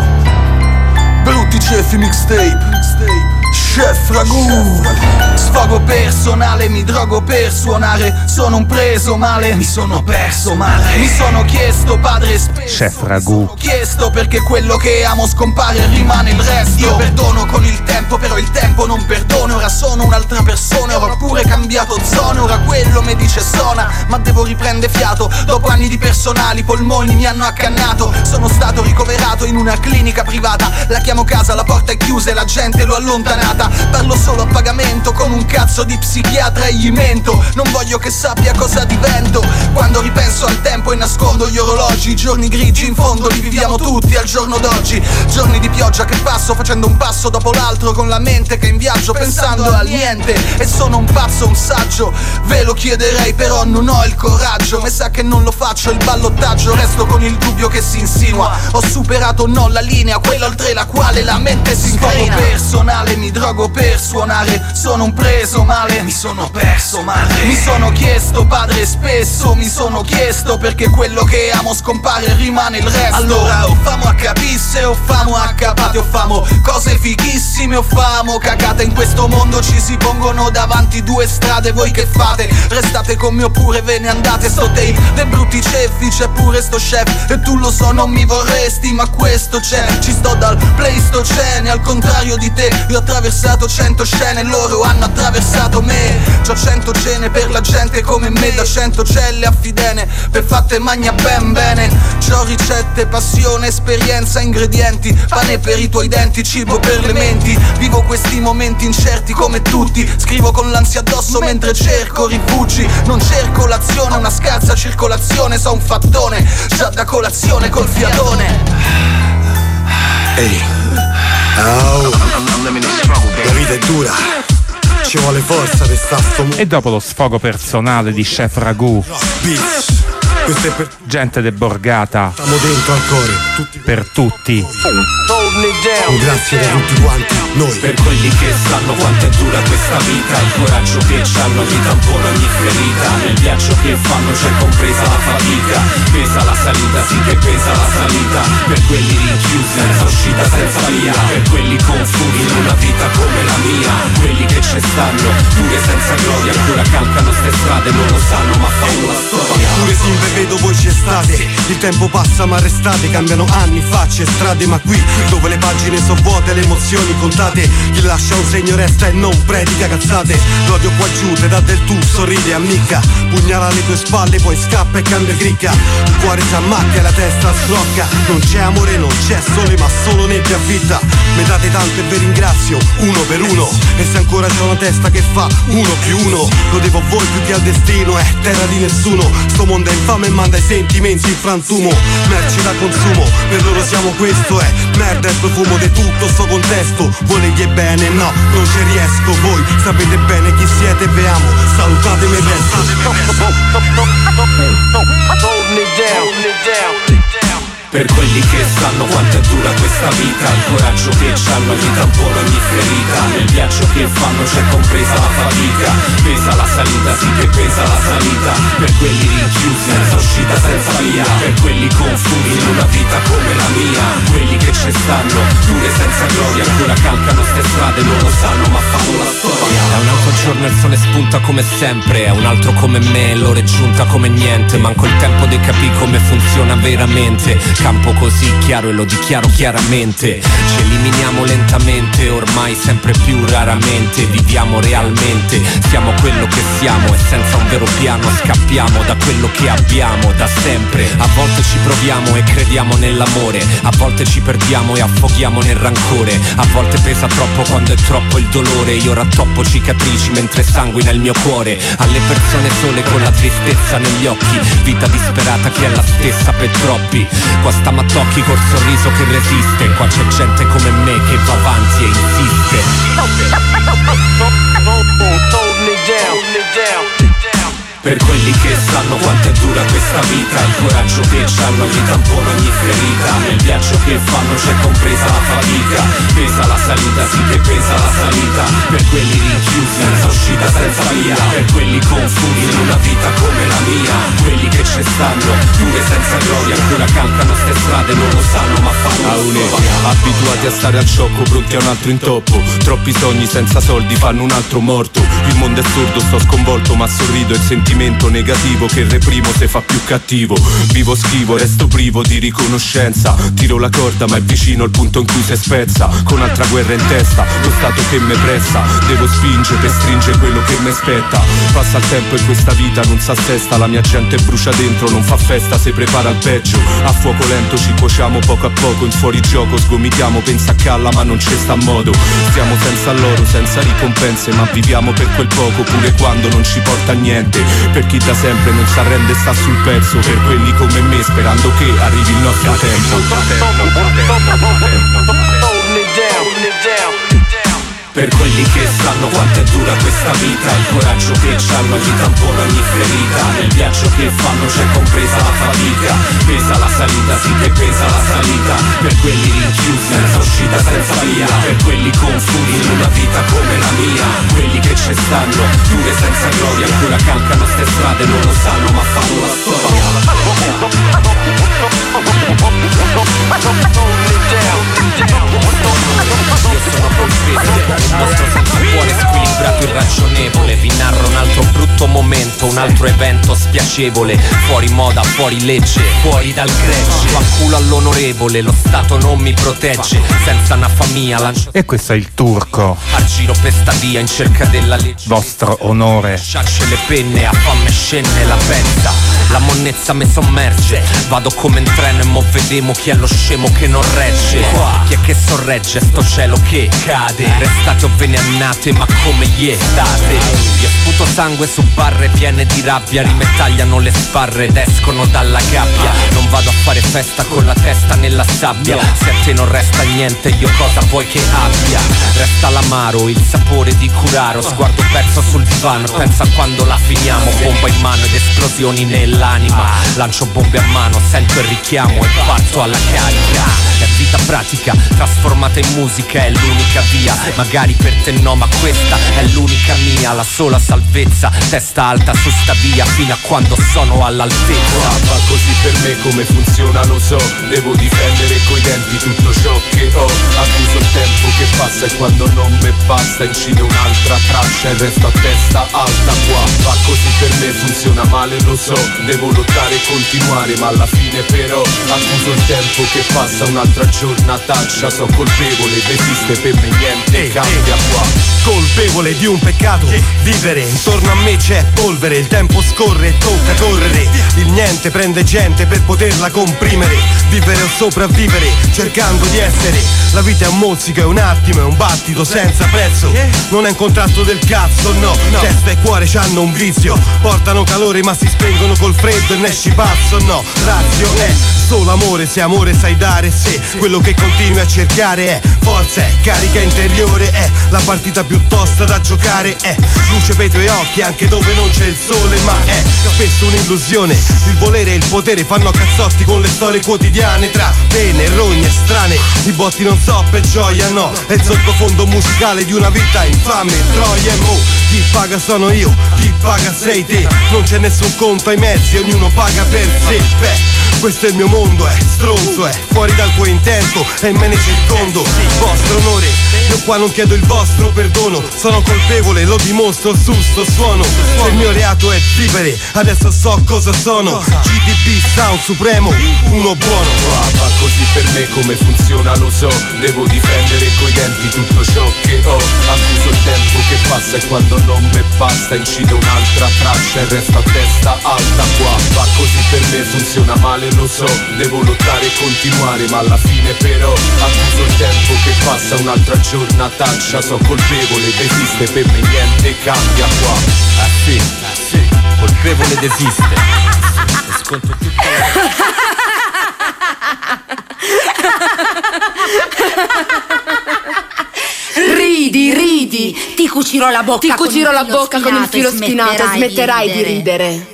Brutti Cefi Mixtape, Chef Ragù. Sfogo personale, mi drogo per suonare. Sono un preso male, mi sono perso male. Mi sono chiesto padre spesso, Chef Ragù. chiesto perché quello che amo scompare e rimane il resto. Io perdono con il tempo, però il tempo non perdona. Ora sono un'altra persona, ora pure cambiato zona. Ora quello mi dice suona, ma devo riprendere fiato. Dopo anni di personali, i polmoni mi hanno accannato. Sono stato ricoverato in una clinica privata. La chiamo casa, la porta è chiusa e la gente l'ho allontanata. vita. Parlo solo a pagamento con un cazzo di psichiatra e gli mento. Non voglio che sappia cosa divento quando ripenso al tempo e nascondo gli orologi. I giorni grigi in fondo li viviamo tutti al giorno d'oggi. Giorni di pioggia che passo facendo un passo dopo l'altro, con la mente che in viaggio pensando al niente. E sono un pazzo, un saggio, ve lo chiederei però non ho il coraggio. Mi sa che non lo faccio il ballottaggio, resto con il dubbio che si insinua. Ho superato no la linea, quella oltre la quale la mente si incrina. Personale, mi drogo per suonare, sono un preso male, mi sono perso male. Mi sono chiesto padre spesso, mi sono chiesto perché quello che amo scompare rimane il resto. Allora o famo a capisse o famo a capate, o famo cose fighissime o famo cagate. In questo mondo ci si pongono davanti due strade, voi che fate? Restate con me oppure ve ne andate? Sto tape dei brutti ceffi, c'è pure sto chef e tu lo so non mi vorresti ma questo c'è. Ci sto dal Pleistocene, al contrario di te io ho attraversato 100 scene, loro hanno attraversato me. C'ho 100 gene per la gente come me, da 100 celle a Fidene per fatte magna ben bene. C'ho ricette, passione, esperienza, ingredienti, pane per i tuoi denti, cibo per le menti. Vivo questi momenti incerti come tutti, scrivo con l'ansia addosso mentre cerco rifugi. Non cerco l'azione, una scarsa circolazione, so un fattone già da colazione col fiatone. Ehi, oh, la vita è dura, ci vuole forza per sta sto mondo. E dopo lo sfogo personale di Chef Ragù, gente de Borgata, stiamo dentro al cuore, tutti per tutti. Un grazie da tutti quanti noi. Per quelli che sanno quanto è dura questa vita, il coraggio che c'hanno gli tampona ogni ferita. Nel viaggio che fanno c'è compresa la fatica, pesa la salita, sì che pesa la salita. Per quelli rinchiusi senza uscita, senza via, per quelli confusi in una vita come la mia. Quelli che ci stanno pure senza gloria, ancora calcano ste strade, non lo sanno ma fanno la storia. Pure Simve vedo voi ci state, il tempo passa ma restate, cambiano anni, facce, strade, ma qui dove le pagine sono vuote, le emozioni contate, chi lascia un segno resta e non predica cazzate. L'odio qua giù, te dà del tu, sorride ammicca, pugnala alle tue spalle, poi scappa e cambia cricca. Il cuore si ammacca e la testa sblocca, non c'è amore, non c'è sole, ma solo nebbia a vita. Me date tanto e vi ringrazio, uno per uno, e se ancora c'è una testa che fa 1 più 1, lo devo a voi più che al destino, è terra di nessuno. Sto mondo è infame e manda i sentimenti in frantumo, merci da consumo, per loro siamo questo, è merda il profumo di tutto sto contesto. Volegli bene, no, non ci riesco, voi sapete bene chi siete e ve amo, salutatemi il resto. Per quelli che sanno quanto è dura questa vita, il coraggio che c'hanno gli tampona ogni ferita. Nel viaggio che fanno c'è compresa la fatica, pesa la salita, sì che pesa la salita. Per quelli rinchiusi senza uscita, senza via, per quelli confusi in una vita come la mia. Quelli che ci stanno pure senza gloria, ancora calcano ste strade, non lo sanno ma fanno la storia. È un altro giorno il sole spunta come sempre, è un altro come me, l'ora è giunta come niente. Manco il tempo di capire come funziona veramente. Campo così chiaro e lo dichiaro chiaramente. Ci eliminiamo lentamente, ormai sempre più raramente. Viviamo realmente, siamo quello che siamo e senza un vero piano scappiamo da quello che abbiamo da sempre. A volte ci proviamo e crediamo nell'amore, a volte ci perdiamo e affoghiamo nel rancore. A volte pesa troppo quando è troppo il dolore. Io rattoppo cicatrici mentre sanguina il mio cuore. Alle persone sole con la tristezza negli occhi, vita disperata che è la stessa per troppi. Qua stiamo a tocchi col sorriso che resiste, qua c'è gente come me che va avanti e insiste. Per quelli che sanno quanto è dura questa vita, il coraggio che c'hanno gli tampona ogni ferita. Nel viaggio che fanno c'è compresa la fatica, pesa la salita, sì che pesa la salita. Per quelli rinchiusi senza uscita, senza via, per quelli confusi in una vita come la mia. Quelli che ci stanno pure senza gloria, ancora calcano ste strade, non lo sanno ma fanno la storia. Abituati a stare al sciocco, pronti a un altro intoppo. Troppi sogni senza soldi fanno un altro morto. Il mondo è sordo, sto sconvolto ma sorrido. Il sentimento negativo che reprimo se fa più cattivo. Vivo schivo, resto privo di riconoscenza. Tiro la corda ma è vicino il punto in cui si spezza. Con altra guerra in testa, lo stato che me pressa. Devo spingere per stringere quello che mi spetta. Passa il tempo e questa vita non s'assesta. La mia gente brucia dentro dentro non fa festa se prepara il peggio. A fuoco lento ci cuociamo poco a poco, in fuorigioco sgomitiamo, pensa a calla ma non ci sta a modo. Stiamo senza l'oro, senza ricompense, ma viviamo per quel poco pure quando non ci porta a niente. Per chi da sempre non s'arrende sta sul pezzo, per quelli come me sperando che arrivi il nostro tempo. Per quelli che sanno quanto è dura questa vita, il coraggio che c'hanno gli tampona ogni ferita. Nel viaggio che fanno c'è compresa la fatica, pesa la salita, sì che pesa la salita. Per quelli rinchiusi senza uscita, senza via, per quelli confusi in una vita come la mia. Quelli che ci stanno, dure senza gloria, ancora calcano ste strade, non lo sanno ma fanno la storia. Io sono confesse, mostro senza cuore squilibrato, irragionevole. Vi narro un altro brutto momento, un altro evento spiacevole. Fuori moda, fuori legge, fuori dal gregge. Fanculo all'onorevole, lo Stato non mi protegge. Senza una famiglia lancio. E questo è il Turco. A giro per sta via in cerca della legge. Vostro onore. Sciacce le penne, a fame scende la pensa. La monnezza mi sommerge, vado come in treno e mo' vedemo chi è lo scemo che non regge. Chi è che sorregge sto cielo che cade? Restate o ve ne annate, ma come gli state? Io sputo sangue su barre piene di rabbia, rimettagliano le sbarre ed escono dalla gabbia. Non vado a fare festa con la testa nella sabbia. Se a te non resta niente, io cosa vuoi che abbia? Resta l'amaro, il sapore di curaro, sguardo perso sul divano, pensa a quando la finiamo. Bomba in mano ed esplosioni nell'anima. Lancio bombe a mano, sento il richiamo e parto alla carica. È vita pratica, trasformata in musica, è l'unica via. Magari per te no, ma questa è l'unica mia. La sola salvezza, testa alta su sta via, fino a quando sono all'altezza. Va così per me come funziona lo so, devo difendere coi denti tutto ciò che ho. Accuso il tempo che passa e quando non me basta incide un'altra traccia e resto a testa alta qua. Va così per me funziona male lo so, devo lottare e continuare ma alla fine però accuso il tempo che passa, un'altra giornataccia. So colpevole, esiste per me niente cambia qua. Colpevole di un peccato, vivere, intorno a me c'è polvere, il tempo scorre e tocca correre, il niente prende gente per poterla comprimere, vivere o sopravvivere, cercando di essere, la vita è un mozzico, è un attimo, è un battito senza prezzo, non è un contratto del cazzo, no, testa e cuore c'hanno un vizio, portano calore ma si spengono col freddo e ne esci pazzo, no, razio è solo amore, se amore sai dare, se quello che continui a cercare è forza, è carica interiore, è la partita più tosta da giocare, è luce per i tuoi occhi anche dove non c'è il sole, ma è spesso un'illusione, il volere e il potere fanno a cazzotti con le storie quotidiane, tra pene e rogne strane, i botti non so per gioia, no, è il sottofondo musicale di una vita infame, troia e mo, chi paga sono io, chi paga sei te, non c'è nessun conto ai mezzi, ognuno paga per sé, beh, questo è il mio mondo, è stronzo, è fuori dal tuo intento e me ne circondo, vostro onore, io qua non chiedo il vostro perdono, sono colpevole, lo dimostro su sto suono, se il mio reato è vivere, adesso so cosa sono, GDP Sound Supremo, uno buono. Va così per me come funziona lo so, devo difendere coi denti tutto ciò che ho, accuso il tempo che passa e quando non me basta incide un'altra traccia e resto a testa alta qua. Va così per me funziona male lo so, devo lottare e continuare ma alla fine però accuso il tempo che passa, un'altra giornataccia, so colpevole, esiste per me niente cambia qua. Ah sì, colpevole desiste. Sconto tutto. Ridi, ti cucirò la bocca. Ti cucirò la bocca con il filo spinato e smetterai di ridere.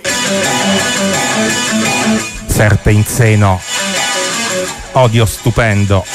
Serpe in seno, odio stupendo.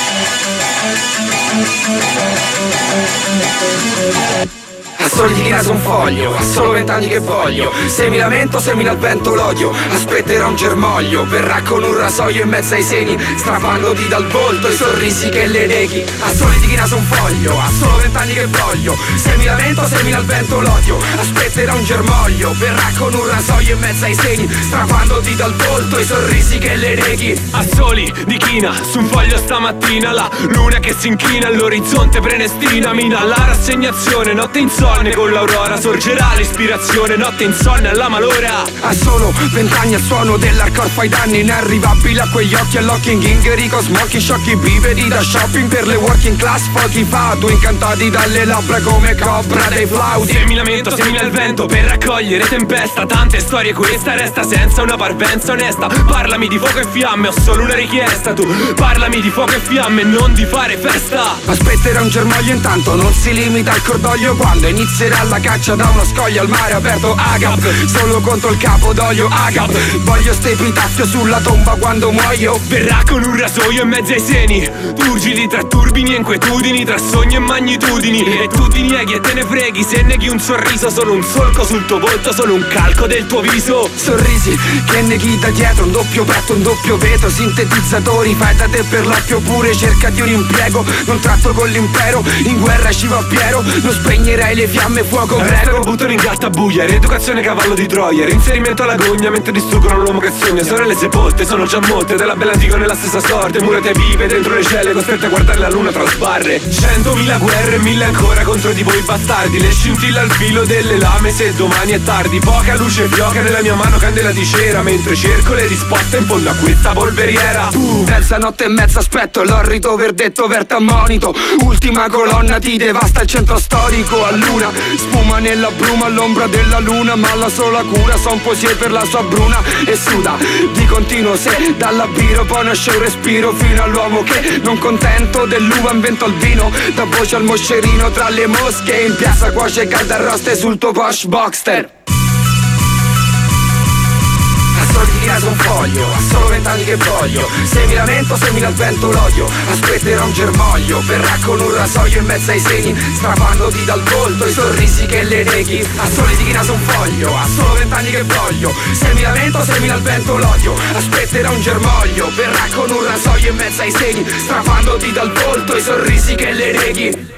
A soli di china son foglio, a solo 20 anni che voglio. Se mi lamento, semina al vento l'odio. Aspetterà un germoglio, verrà con un rasoio in mezzo ai seni, strappandoti dal volto i sorrisi che le neghi. A soli di china son foglio, a solo 20 anni che voglio. Se mi lamento, semina al vento l'odio. Aspetterà un germoglio, verrà con un rasoio in mezzo ai seni, strappandoti dal volto i sorrisi che le neghi. A soli di china, su un foglio stamattina, la luna che si inchina all'orizzonte prenestina, mina la rassegnazione, notte insonnia. donne con l'aurora. Sorgerà l'ispirazione, notte insonne alla malora. Ha solo 20 anni al suono dell'hardcore, fai danni inarrivabili a quegli occhi all'ocking Ingerico, smoky, sciocchi brividi da shopping per le working class. Pochi fatu incantati dalle labbra come cobra dei flauti. Semilamento, semina il vento per raccogliere tempesta. Tante storie, questa resta senza una parvenza onesta. Parlami di fuoco e fiamme, ho solo una richiesta. Tu parlami di fuoco e fiamme, non di fare festa. Aspetterà un germoglio, intanto non si limita al cordoglio. Quando inizierà la caccia da uno scoglio al mare aperto, Agap, solo contro il capo d'olio, Agap. Voglio ste epitaffio sulla tomba quando muoio. Verrà con un rasoio in mezzo ai seni, turgidi tra turbini e inquietudini, tra sogni e magnitudini. E tu ti neghi e te ne freghi se neghi un sorriso, solo un solco sul tuo volto, solo un calco del tuo viso. Sorrisi che neghi da dietro, un doppio petto, un doppio vetro, sintetizzatori, fai da te per l'oppio pure, cerca di un impiego, non tratto con l'impero, in guerra ci va Piero, non spegnerai le fiamme, fuoco greco. Buttano in gatta buia, rieducazione cavallo di Troia, reinserimento alla gogna mentre distruggono l'uomo che sogna. Sorelle sepolte, sono già molte, della bella antica nella stessa sorte, murate vive dentro le celle, costrette a guardare la luna tra sbarre. 100.000 guerre e 1000 ancora contro di voi bastardi, le scintille al filo delle lame se domani è tardi. Poca luce fioca nella mia mano, candela di cera, mentre cerco le risposte in fondo a questa polveriera. Mezza notte e mezza aspetto l'orrito verdetto verte a monito, ultima colonna ti devasta il centro storico a luna, spuma nella bruma all'ombra della luna, ma la sola cura son poesie per la sua bruna e suda di continuo se dalla biro poi nasce un respiro fino all'uomo che non contento dell'uva invento al vino, da voce al moscerino tra le mosche in piazza cuoce calda arroste sul tuo Porsche Boxster. Su un foglio, a solo 20 anni che voglio, semina lamento, semina al vento l'odio, aspetterò un germoglio, verrà con un rasoio in mezzo ai seni, strappandoti dal volto i sorrisi che le neghi, a soli di china su un foglio, a solo 20 anni che voglio, semina lamento, semina al vento l'odio, aspetterò un germoglio, verrà con un rasoio in mezzo ai seni, strappandoti dal volto i sorrisi che le neghi.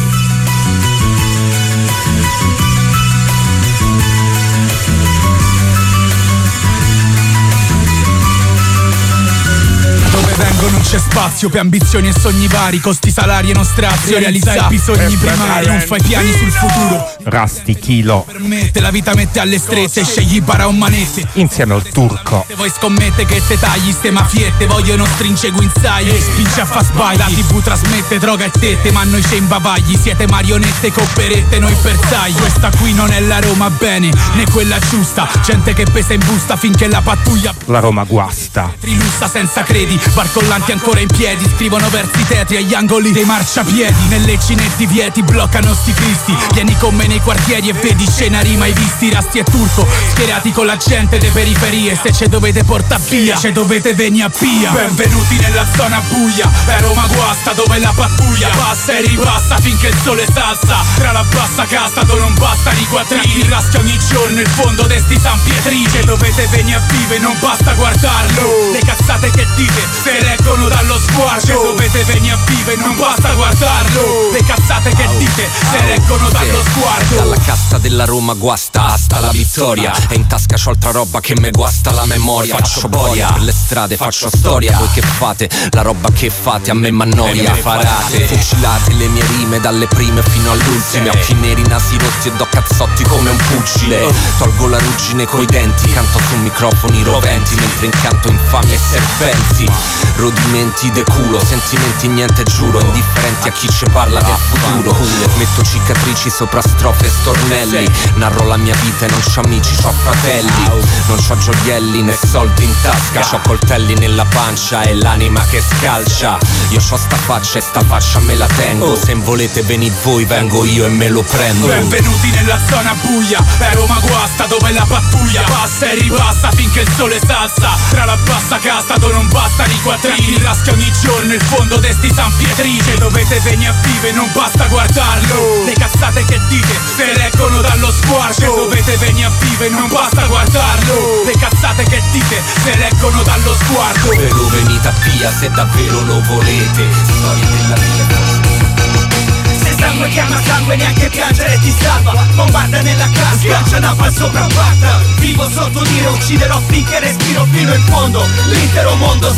Vengo non c'è spazio per ambizioni e sogni vari, costi, salari e non strazio, realizza i bisogni primari, non fai piani sul futuro. Rasti Kilo permette, la vita mette alle strette, scegli bara o manette insieme al turco. Se vuoi scommette che te tagli ste mafiette, vogliono stringe guinzaglio e spinge a fa sbagli. La TV trasmette droga e tette, ma noi c'è imbavagli, siete marionette copperette, noi bersagli. Questa qui non è la Roma bene, né quella giusta, gente che pesa in busta finché la pattuglia la Roma guasta. Trilussa senza credi, barcollanti ancora in piedi, scrivono versi tetri agli angoli dei marciapiedi. Nelle cinetti vieti bloccano sti cristi, vieni con me nei quartieri e vedi scenari mai visti. Rasti e turco, schierati con la gente delle periferie, se ce dovete porta via, ce dovete venire a pia. Benvenuti nella zona buia, è Roma guasta dove la pattuglia passa e ripassa finché il sole salsa. Tra la bassa casta dove non bastano i quattrini, raschia ogni giorno il fondo de sti San Pietrini. Ce dovete venire a vive, non basta guardarlo, le cazzate che dite se reggono dallo sguardo. Dovete venire a vive, non basta guardarlo, le cazzate che dite se reggono dallo sguardo. Dalla cassa della Roma guasta hasta la vittoria, e in tasca c'ho altra roba che me guasta la memoria. Faccio boia per le strade, faccio storia. Voi che fate, la roba che fate a me m'annoia. Farate, fucilate le mie rime dalle prime fino all'ultime. Occhi neri, nasi rotti e do cazzotti come un pugile. Tolgo la ruggine coi denti, canto su microfoni roventi mentre incanto infami e serpenti. Rodimenti de culo, sentimenti niente giuro, indifferenti a chi ci parla del futuro. Metto cicatrici sopra strofe e stornelli, narro la mia vita e non c'ho amici, c'ho fratelli. Non c'ho gioielli né soldi in tasca, c'ho coltelli nella pancia e l'anima che scalcia. Io c'ho sta faccia e sta faccia me la tengo, se volete venite voi vengo io e me lo prendo. Benvenuti nella zona buia, è Roma guasta dove la pattuglia passa e ripassa finché il sole salsa. Tra la bassa casta dove non bastano i quattrini, raschia ogni giorno il fondo de sti San Pietrini. Dovete venire a vive, non basta guardarlo, le cazzate che dite se reggono dallo sguardo. Dovete venire a vive, non basta guardarlo, le cazzate che dite se reggono dallo sguardo. Però venite a via se davvero lo volete, storia della mia. Sangue chiama sangue, neanche piangere ti salva. Bombarda nella casa, schiaccia napalm sopra Baghdad. Vivo sotto dire, ucciderò finché respiro fino in fondo. L'intero mondo sarà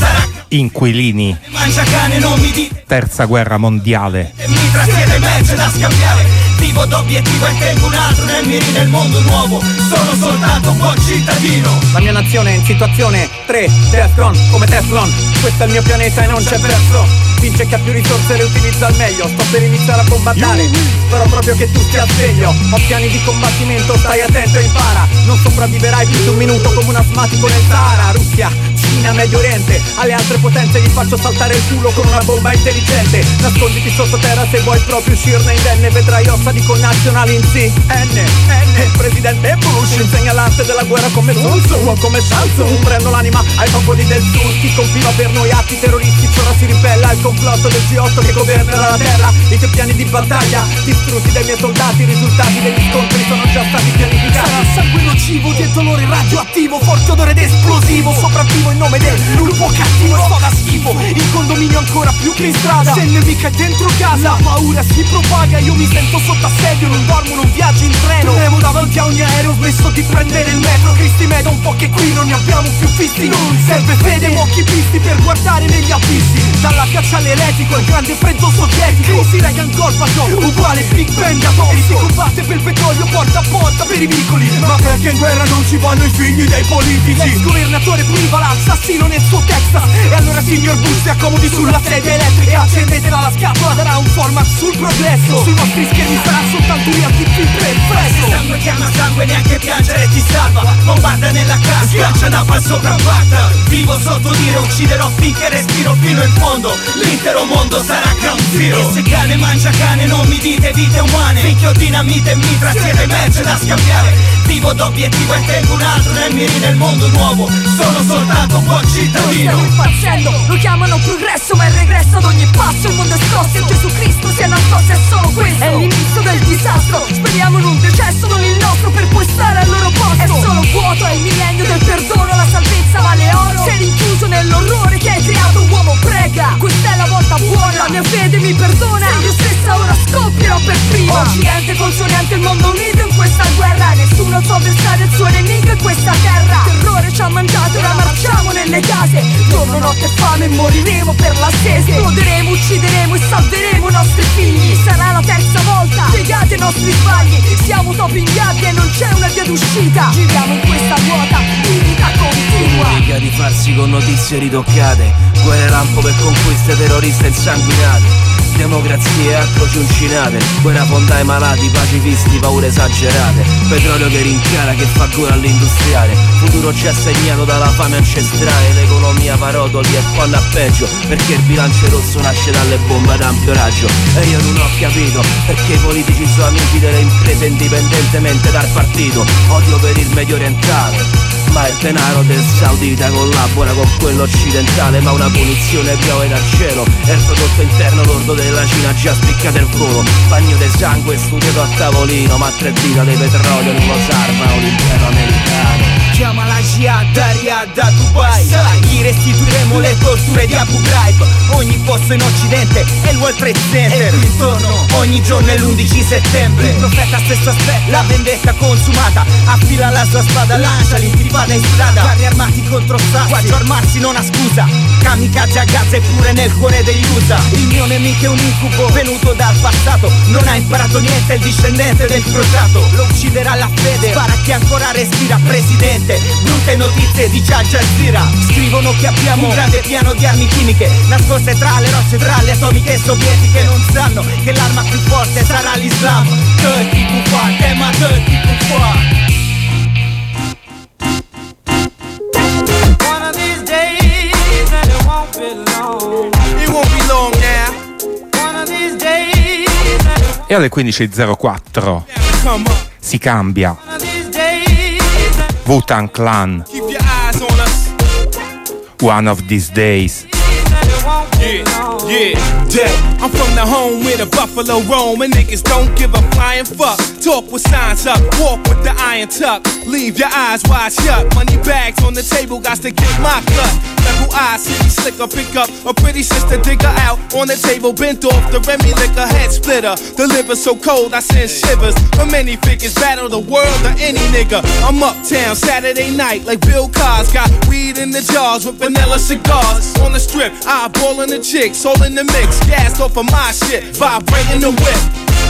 Inquilini, Mangiacane non mi dite terza guerra mondiale. mitra, siete merce da scambiare. Vivo d'obiettivo e tengo un altro nel mirino, il mondo nuovo. Sono soltanto un buon cittadino. La mia nazione è in situazione 3, Teflon, come Teflon. Questo è il mio pianeta e non c'è verso. Vince chi ha più risorse e le utilizza al meglio. Sto per iniziare a bombardare, spero proprio che tu stia sveglio. Ho piani di combattimento, stai attento e impara. Non sopravviverai più di un minuto come un asmatico nel Sahara. Russia, Cina, Medio Oriente, alle altre potenze gli faccio saltare il culo con una bomba intelligente. Nasconditi sottoterra se vuoi proprio uscirne indenne. Vedrai ossa di connazionali in CNN. E il presidente Bush insegna l'arte della guerra come Sun Tzu o come Samsung. Prendo l'anima ai popoli del sud. Chi compiva per noi atti terroristici ora si ribella al complotto del G8 che governerà la terra. I tuoi piani di battaglia distrutti dai miei soldati. I risultati degli scontri sono già stati pianificati. Sarà sangue nocivo, di dolore radioattivo, forte odore d'esplosivo. Sopravvivo in nome del lupo cattivo e sto da schifo. Il condominio ancora più che in strada. Se il nemico è dentro casa, la paura si propaga. Io mi sento sotto assedio, non dormo, non viaggio in treno. Tremo davanti a ogni aereo, ho smesso di prendere il metro. Cristi me da un po' che qui non ne abbiamo più visti. Non serve fede, occhi visti per guardare negli abissi. Dalla caccia all'elettrico, al grande freddo sovietico. Crisi Reagan Gorbaciov, uguale Big Bang atomico. Si combatte per il petrolio porta a porta per i vicoli. Ma perché in guerra non ci vanno i figli dei politici? L'ex governatore puniva l'assassino nel suo Texas. E allora signor Bush si accomodi sulla sedia elettrica e accendetela la scatola, darà un format sul progresso. Sui nostri schermi sarà soltanto reality più perfetto. Sangue chiama sangue, neanche piangere ti salva. Bombarda nella casa, schiaccia napalm sopravvatta. Vivo sotto dire, ucciderò finché respiro fino in fondo. L'intero mondo sarà ground zero. E se cane mangia cane non mi dite vite umane. Finché ho dinamite e mitra, siete merce da scambiare. Vivo d'obiettivo e tengo un altro nel mirino, il mondo nuovo. Sono soltanto un buon cittadino. Stiamo impazzendo, lo chiamano progresso ma è regresso ad ogni passo. Il mondo è scosso e Gesù Cristo si è nascosto, è solo questo. È l'inizio del disastro, speriamo in un decesso, non il nostro per poi stare al loro posto. È solo vuoto, è il millennio del perdono, la salvezza vale oro. Sei rinchiuso nell'orrore che hai creato, uomo prega. Questa è la volta buona, la mia fede mi perdona. Se io stessa ora scoppierò per prima. Occidente consoniante, il mondo unito in questa guerra. Nessuno il suo avversario, il suo nemico è questa terra. Terrore ci ha mangiato, ora marciamo nelle case. Giorno, notte, fame, moriremo per la sete. Esploderemo, uccideremo e salveremo i nostri figli. Sarà la terza volta, spiegate i nostri sbagli. Siamo topi in gabbia e non c'è una via d'uscita. Giriamo in questa ruota di vita continua. Mica di farsi con notizie ritoccate. Guerre lampo per conquiste terroriste insanguinate. Democrazie atroci uncinate. Guerra fonda ai malati, pacifisti, paure esagerate. Petrolio che rincara, che fa gola all'industriale. Futuro ci è segnato dalla fame ancestrale. L'economia va a rotoli e fanno a peggio, perché il bilancio rosso nasce dalle bombe ad ampio raggio. E io non ho capito perché i politici sono amici delle imprese indipendentemente dal partito. Odio per il Medio Orientale, ma il denaro del saudita collabora con quello occidentale. Ma una punizione piove dal cielo e il prodotto interno lordo della Cina già spiccato il volo. Bagno di sangue studiato a tavolino, ma 3 dita di petrolio non lo salvano l'impero americano. Chiama la jihad da Riyadh, da Dubai. Gli restituiremo le torture di Abu Ghraib. Ogni posto in occidente è il World Trade Center. E qui intorno ogni giorno è l'11 settembre. Il profeta stesso aspetta la vendetta consumata. Affila la sua spada, lancia l'intifada in strada. Carri armati contro sassi, qua armarsi non ha scusa. Kamikaze a Gaza e pure nel cuore degli USA. Il mio nemico è un incubo venuto dal passato. Non ha imparato niente, è il discendente del crociato. Lo ucciderà la fede, spara chi ancora respira, presidente. Brutte notizie di Al Jazeera. Scrivono che abbiamo un grande piano di armi chimiche nascoste tra le rocce, tra le atomiche sovietiche. Non sanno che l'arma più forte sarà l'Islam. Dirty Kufa, tema Dirty Kufa. One of these days and it won't be long. It won't be long now. One of these days and E alle 15.04 si cambia. Wu-Tang Clan, One of These Days. Yeah, I'm from the home where the buffalo roam and niggas don't give a flying fuck. Talk with signs up, walk with the iron tuck. Leave your eyes wide shut. Money bags on the table, got to get my cut. Like blue eyes, city slicker, pick up a pretty sister, dig her out on the table, bent off the Remy liquor, head splitter. The liver so cold, I send shivers. But many figures battle the world or any nigga. I'm uptown Saturday night like Bill Cos. Got weed in the jars with vanilla cigars. On the strip, eyeballing the chicks, holding the mix, gassed off of my shit, vibrating the whip.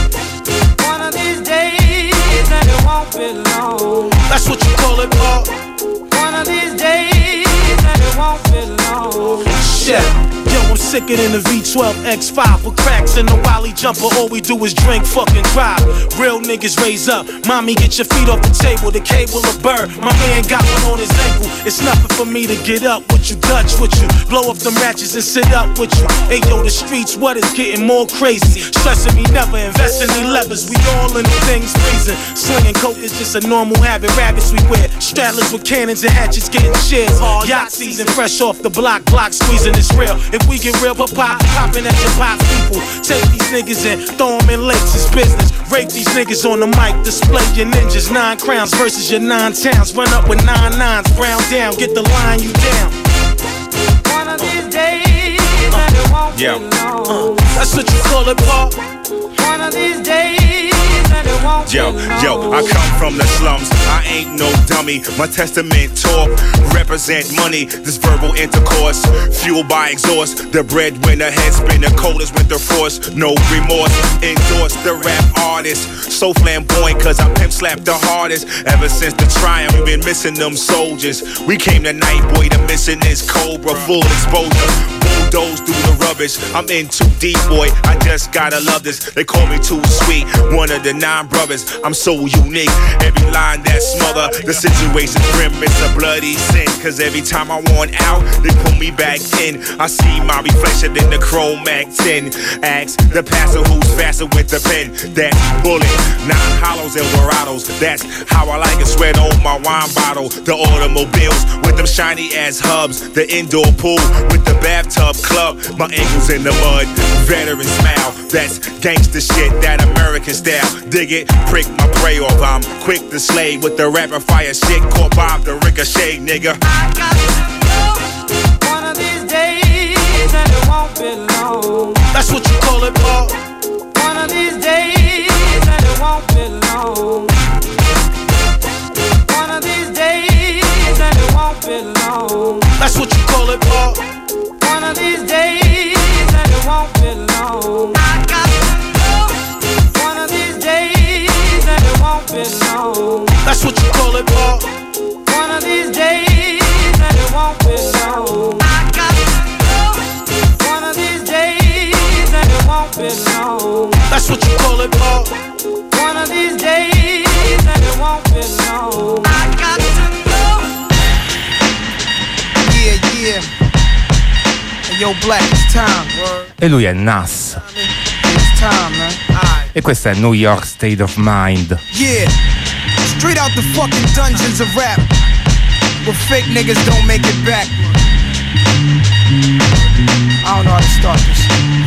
One of these days, and it won't be long. That's what you call it, Paul. One of these days, and it won't be long. Shit. Yo, I'm sicker than the V12 X5 with cracks in the Wally jumper. All we do is drink, fucking drive. Real niggas raise up. Mommy, get your feet off the table. The cable a bird. My man got one on his ankle. It's nothing for me to get up with you, Dutch with you. Blow up them ratchets and sit up with you. Hey, yo, the streets, what is getting more crazy? Stressing me never, investing in levers. We all in the things freezing. Slinging coke is just a normal habit. Rabbits we wear. Straddlers with cannons and hatchets getting shares. Yacht season, fresh off the block squeezing it's real. If we get real, popping at your pop people. Take these niggas and throw them in lakes, it's business. Rape these niggas on the mic, display your ninjas. 9 crowns versus your 9 towns. Run up with 9 9s, brown down, get the line you down. One of these days, and it won't be long. That's what you call it, Paul. One of these days, and it won't be long. Yo, I come from the slums, I ain't no dummy. My testament talk, represent money. This verbal intercourse, fueled by exhaust. The breadwinner head spin the coldest winter frost. No remorse, endorse the rap artist. So flamboyant cause I pimp slapped the hardest. Ever since the triumph, we been missing them soldiers. We came tonight, boy, the missing is Cobra. Full exposure, bulldoze through the rubbish. I'm in too deep, boy, I just gotta love this. They call me too sweet, one of the 9 brothers. I'm so unique, every line that smother. The situation grim, it's a bloody sin. Cause every time I want out, they pull me back in. I see my reflection in the chrome Mac 10. Ask the passer who's faster with the pen. That's bullet, 9 hollows and Dorados. That's how I like it, sweat on my wine bottle. The automobiles with them shiny ass hubs. The indoor pool with the bathtub club. My ankles in the mud, veteran smile. That's gangster shit, that American style. Dig it, prick my prey off. I'm quick to slay with the rapid fire shit. Caught Bob the ricochet, nigga. I got to know one of these days, and it won't be long. That's what you call it, Paul. One of these days, and it won't be long. One of these days, and it won't be long. That's what you call it, Paul. One of these days, and it won't be long. I got to know one of these days, and it won't be long. That's what you call it, Paul. One of these days, and it won't be long. I got to know one of these days, and it won't be long. That's what you call it, Paul. One of these days, and it won't be long. I got to know. Yeah. Yo, Black, it's time. E lui è Nas. It's time, man. E questa è New York State of Mind. Yeah. Straight out the fucking dungeons of rap, where fake niggas don't make it back. I don't know how to start this.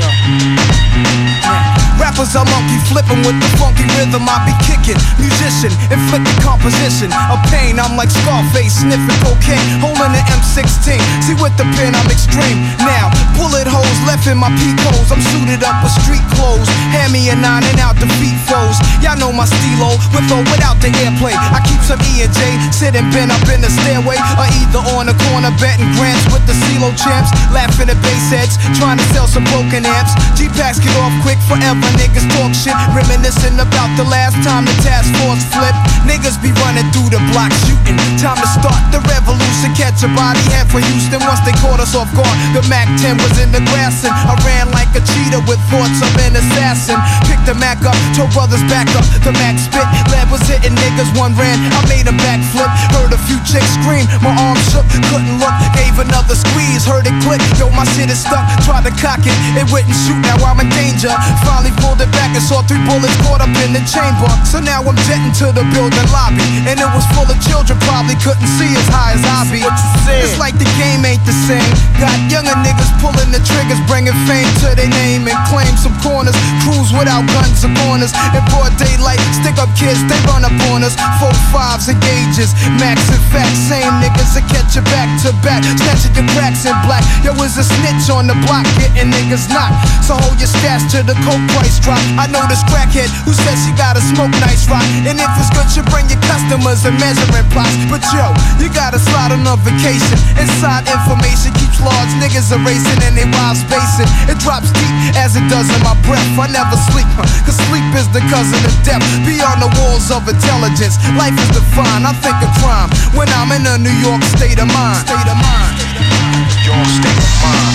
Rappers are monkey flipping with the funky rhythm I be kicking. Musician, inflicting composition of pain. I'm like Scarface sniffing cocaine, holding an M16. See with the pen I'm extreme. Now bullet holes left in my peak holes. I'm suited up with street clothes. Hand me a 9 and out the beat foes. Y'all know my stilo, with or without the airplay. I keep some E and J sitting bent up in the stairway, or either on the corner betting grants with the CeeLo champs. Laughing at bass heads, trying to sell some broken amps. G-Packs get off quick forever. Niggas talk shit, reminiscing about the last time the task force flipped. Niggas be running through the block shooting. Time to start the revolution. Catch a body head for Houston once they caught us off guard. The Mac 10 was in the grass and I ran like a cheetah with thoughts of an assassin. Picked the Mac up, told brothers back up. The Mac spit, lead was hitting niggas. One ran, I made a backflip. Heard a few chicks scream, my arm shook, couldn't look. Gave another squeeze, heard it click. Yo, my shit is stuck. Tried to cock it, it wouldn't shoot. Now I'm in danger. Finally pulled it back and saw 3 bullets caught up in the chamber. So now I'm jetting to the building lobby, and it was full of children, probably couldn't see as high as I be. It's like the game ain't the same. Got younger niggas pulling the triggers, bringing fame to their name and claim some corners. Crews without guns or corners. In broad daylight, stick up kids, they run up on us. 4-5s and gauges, max and facts. Same niggas that catch your back back to back, snatching your cracks in black. Yo, was a snitch on the block, getting niggas knocked. So hold your stash till the coke price drop. I know this crackhead who says she gotta smoke nice rock, and if it's good, you bring your customers and measuring plots. But yo, you gotta slide on a vacation. Inside information keeps large niggas erasing and they wild spacing. It drops deep as it does in my breath. I never sleep, cause sleep is the cousin of death. Beyond the walls of intelligence, life is defined. I think of crime when I'm in a New York state of mind. State of mind. Your state of mind.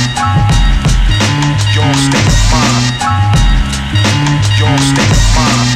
Your state of mind. Your state of mind.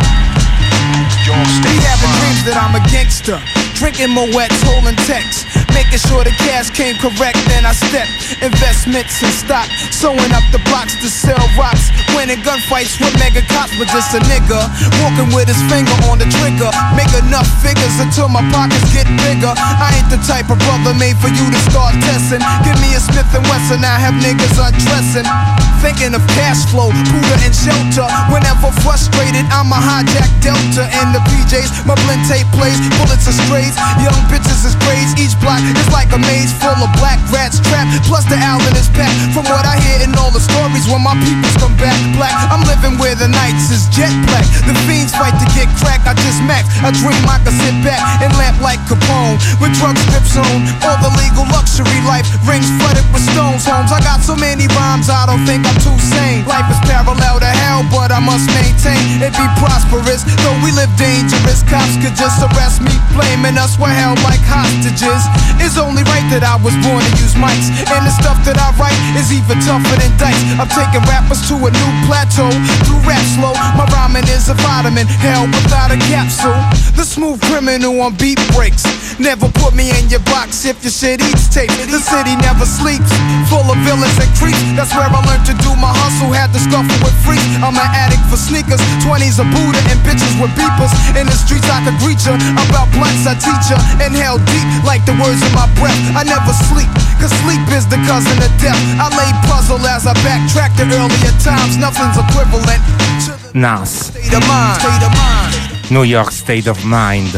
Your state of mind. Be having dreams that I'm a gangster, drinking Moet's, holding texts, making sure the cash came correct. Then I step investments and stock, sewing up the blocks to sell rocks, winning gunfights with mega cops. But just a nigga walking with his finger on the trigger, make enough figures until my pockets get bigger. I ain't the type of brother made for you to start testing. Give me a Smith & Wesson, I have niggas undressing, thinking of cash flow, Buddha and shelter. Whenever frustrated, I'ma hijack Delta and the PJs. My blend tape plays, bullets are strays, young bitches is braids. Each block is like a maze full of black rats trapped. Plus the Allen is packed. From what I hear in all the stories, when my peoples come back black, I'm living where the nights is jet black. The fiends fight to get crack. I just max. I dream I can sit back and lamp like Capone with drug strips on. All the legal luxury life, rings flooded with stones. Homes, I got so many rhymes, I don't think I'm too sane. Life is parallel to hell, but I must maintain it be prosperous. Though we live dangerous, cops could just arrest me, blaming us. We're held like hostages. It's only right that I was born to use mics, and the stuff that I write is even tougher than dice. I'm taking rappers to a new plateau through rap slow. My rhyming is a vitamin, hell without a capsule. The smooth criminal on beat breaks. Never put me in your box if your shit eats tape. The city never sleeps, full of villains and creeps. That's where I learned to do my hustle, had to scuffle with freaks. I'm an addict for sneakers, 20s a Buddha and bitches with beepers. In the streets I could greet ya, about blunts I teach ya. Inhale deep like the words in my breath. I never sleep, cause sleep is the cousin of death. I lay puzzle as I backtrack to earlier times. Nothing's equivalent to the Nas, state of mind. State of mind. New York State of Mind.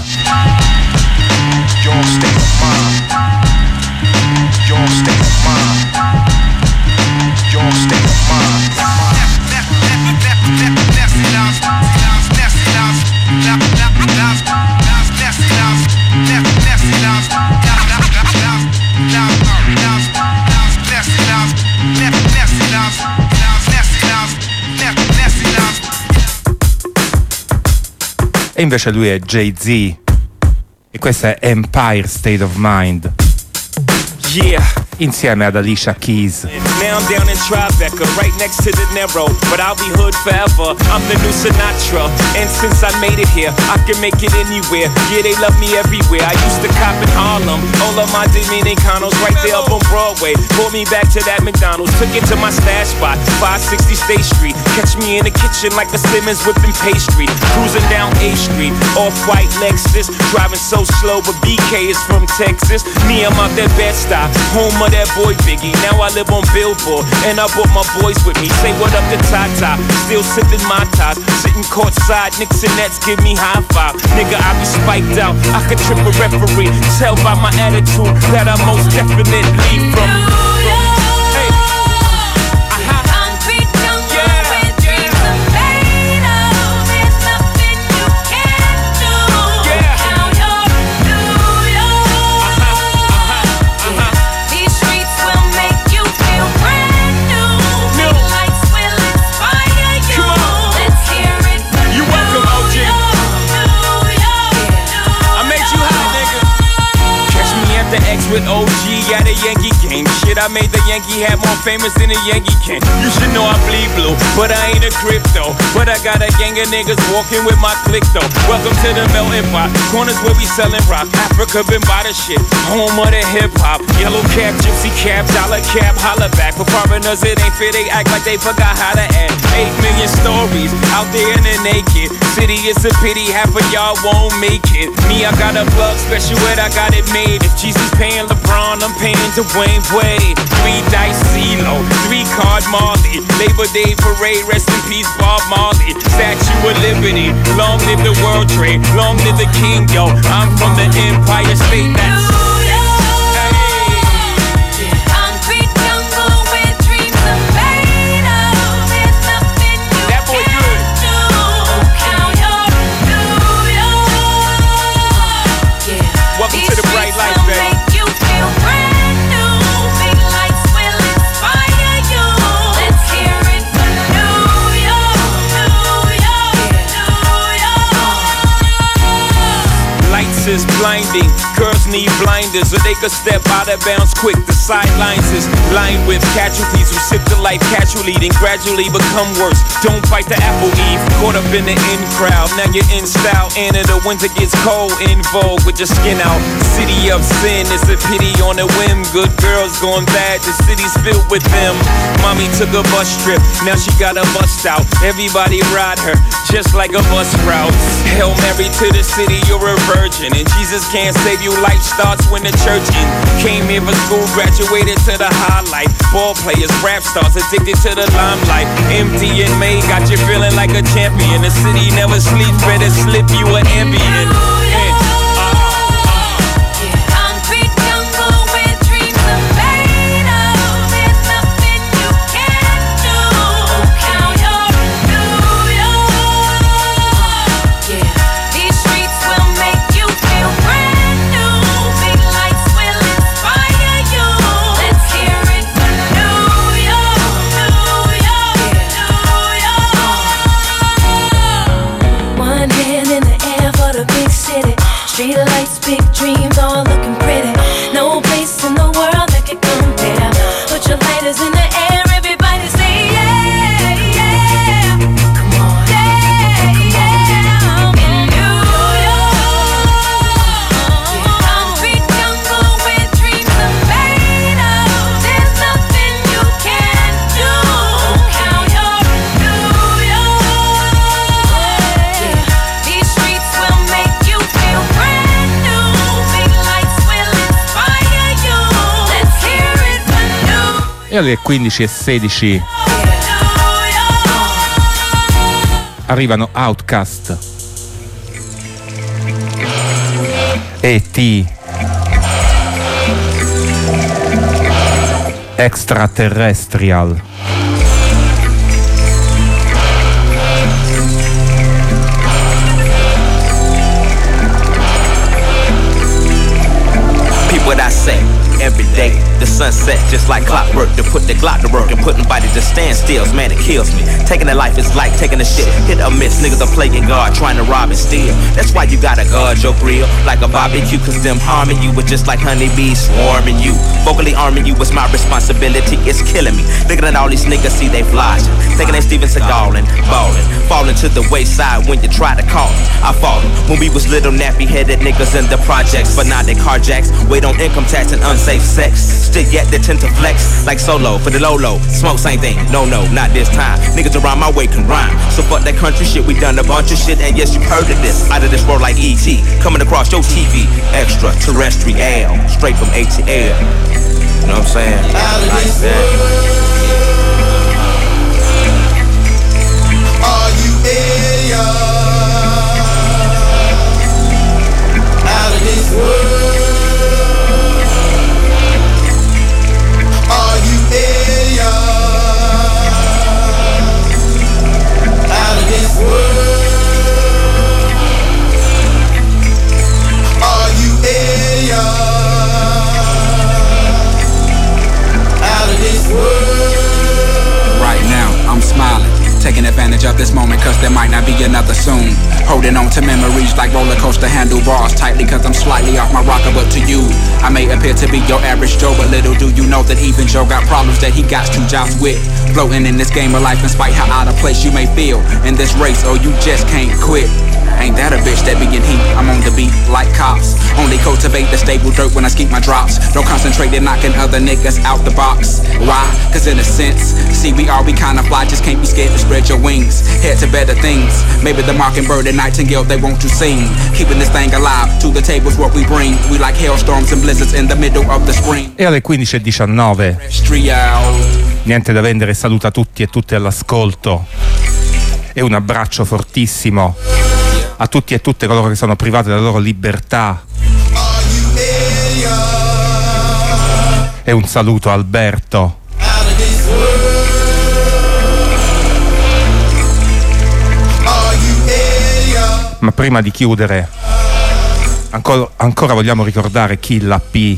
Your state of mind. Your state of mind. Your state of mind. E invece lui è Jay-Z e questa è Empire State of Mind. Yeah. Insieme ad Alicia Keys. Now I'm down in Tribeca, right next to the Narrow, but I'll be hood forever. I'm the new Sinatra, and since I made it here, I can make it anywhere. Yeah, they love me everywhere. I used to cop in Harlem, all of my Dominicanos right there up on Broadway. Pulled me back to that McDonald's, took it to my stash spot, 560 State Street. Catch me in the kitchen like the Simmons whipping pastry. Cruising down A Street, off-white Lexus, driving so slow, but BK is from Texas. Me, I'm out that Bed-Stuy, home of that boy Biggie. Now I live on Billboard, and I brought my boys with me. Say what up to Tata, still sipping my ties. Sitting courtside, Knicks and Nets give me high five. Nigga, I be spiked out, I could trip a referee. Tell by my attitude that I most definitely from. With OG at a Yankee game. Shit, I made the Yankee hat more famous than a Yankee can. You should know I bleed blue, but I ain't a crypto. But I got a gang of niggas walking with my click though. Welcome to the melting pot, corners where we selling rock. Africa been by the shit, home of the hip hop. Yellow cap, gypsy cap, dollar cap, holla back. For foreigners it ain't fair, they act like they forgot how to act. 8 million stories out there in the naked city. It's a pity half of y'all won't make it. Me, I got a plug special ed, I got it made. If Jesus paying LeBron, I'm paying Dwayne Wade. 3 dice CeeLo, 3 card Marley. Labor Day parade, rest in peace Bob Marley. Statue of Liberty, long live the World Trade, long live the King, yo. I'm from the Empire State, that's... Hey. reminders, or they could step out of bounds quick. The sidelines is lined with casualties who sip the life casually, then gradually become worse. Don't bite the apple, Eve. Caught up in the in crowd, now you're in style. And in the winter gets cold, in vogue with your skin out. City of sin, it's a pity on a whim. Good girls going bad, the city's filled with them. Mommy took a bus trip, now she got a bust out. Everybody ride her, just like a bus route. Hail Mary to the city, you're a virgin. And Jesus can't save you, life starts when the church in. Came here for school, graduated to the highlight. Ball players, rap stars, addicted to the limelight. Empty and made, got you feeling like a champion. The city never sleeps, better slip you an Ambien. Street lights, big dreams, all looking pretty. No place in the world that could compare. Put your lighters in the air, everybody say yeah, yeah. Come on, yeah, yeah. I'm in New York, concrete jungle where dreams are made of. There's nothing you can't do. Count your New York. Yeah. These streets will make you feel brand. E alle 15:16 arrivano Outkast, E.T., Extraterrestrial. What I say every day, the sunset just like clockwork. To put the Glock to work and put nobody to stand stills, man, it kills me. Taking a life is like taking a shit, hit or miss. Niggas are playing God, trying to rob and steal. That's why you gotta guard your grill like a barbecue, cause them harming you was just like honeybees swarming you. Vocally arming you was my responsibility, it's killing me. Looking at all these niggas, see they flossing, thinking they Steven Seagal and ballin', falling to the wayside when you try to call them. I fought them when we was little nappy-headed niggas in the projects, but now they carjacks, wait on income tax and unsafe sex. Still yet they tend to flex like solo for the low. Smoke same thing, no, not this time. Niggas around my way can rhyme, so fuck that country shit. We done a bunch of shit, and yes, you heard of this. Out of this world like E.T. coming across your TV. Extraterrestrial, straight from ATL. You know what I'm saying? Out of this world. Are you alien? Out of this world. Right now, I'm smiling, taking advantage of this moment cause there might not be another soon. Holding on to memories like roller coaster handlebars tightly cause I'm slightly off my rocker, but to you I may appear to be your average Joe, but little do you know that even Joe got problems that he got to joust with. Floating in this game of life in spite how out of place you may feel in this race, or you just can't quit. Ain't that a bitch that be in heat? I'm on the beat like cops. Only cultivate the stable dirt when I skeet my drops. Don't concentrate in knocking other niggas out the box. Why? Cause in a sense, see we kinda fly, just can't be scared to spread your wings. Head to better things. Maybe the mockingbird and nightingale, they want to sing. Keeping this thing alive, to the table's what we bring. We like hailstorms and blizzards in the middle of the spring. E alle 15:19 niente da vendere, saluta tutti e tutte all'ascolto. E un abbraccio fortissimo a tutti e tutte coloro che sono privati della loro libertà. E un saluto a Alberto. Ma prima di chiudere, ancora vogliamo ricordare Killa P.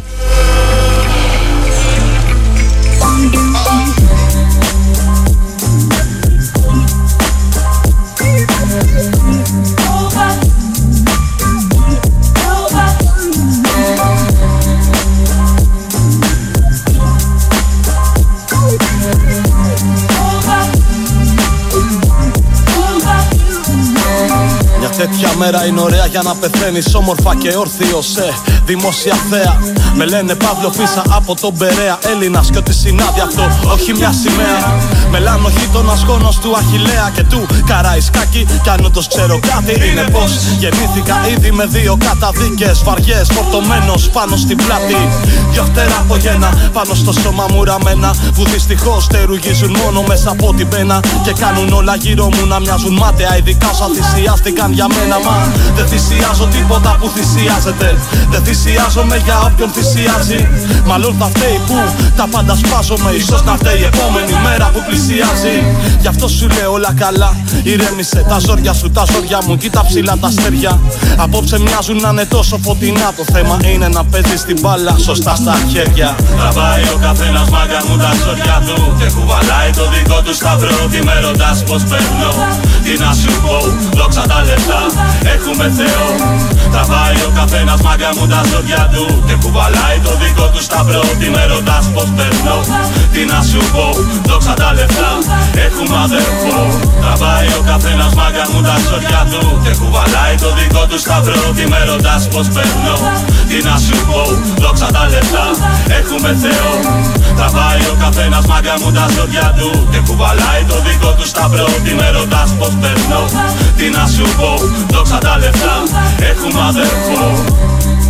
μέρα είναι ωραία για να πεθαίνεις όμορφα και όρθιος δημόσια θέα. Με λένε Παύλο Φίσα από τον Περαία. Έλληνας κι ό,τι συνάδει αυτό, όχι μια σημαία. Μελάνο γείτονας γόνος του Αχιλλέα και του Καραϊσκάκη. Κι αν όντως ξέρω κάτι είναι πως γεννήθηκα ήδη με 2 καταδίκες βαριές, φορτωμένος πάνω στην πλάτη. 2 φτερά από γένα πάνω στο σώμα μου ραμμένα, που δυστυχώς τερουγίζουν μόνο μέσα από την πένα. Και κάνουν όλα γύρω μου να μοιάζουν μάταια, ειδικά όσα θυσιάστηκαν για μένα. Μα δεν θυσιάζω τίποτα που θυσιάζεται. Δεν θυσιάζομαι για όποιον θυσιάζει. Μάλλον θα φταίει που τα πάντα σπάζομαι. Ίσως να φταίει η επόμενη μέρα που πλησιάζει. Γι' αυτό σου λέω όλα καλά, ηρέμησε. Τα ζόρια σου, τα ζόρια μου, κοίτα ψηλά τα αστέρια. Απόψε μοιάζουν να είναι τόσο φωτεινά. Το θέμα είναι να παίζεις την μπάλα σωστά στα χέρια. Τραβάει ο καθένας μάγκα μου τα ζόρια του και κουβαλάει το δικό του σταυρό. Τι με ρωτάς πως παίρνω, τι να σου πω, δόξα τα λεφτά, έχουμε Θεό. Τραβάει ο καθένας μάγκα μου τα ζόρια του και κουβαλάει το δικό του σταυρό. Τι με ρωτάς πως παίρνω, τι να σου πω, δόξα τα λεφτά, έχουμε αδερφό. Τραβάει ο καθένας μάγκα μου τα ζόρια του και κουβαλάει το δικό του σταυρό. Τι με ρωτάς πως παίρνω, τι να σου πω, δόξα τα λεφτά, έχουμε Θεό. Τραβάει ο καθένας μάγκα μου τα ζόρια του και κουβαλάει το δικό του σταυρό. Τι με ρωτάς πως παίρνω, τι να σου πω, δόξα τα λεφτά, έχουμε αδερφό.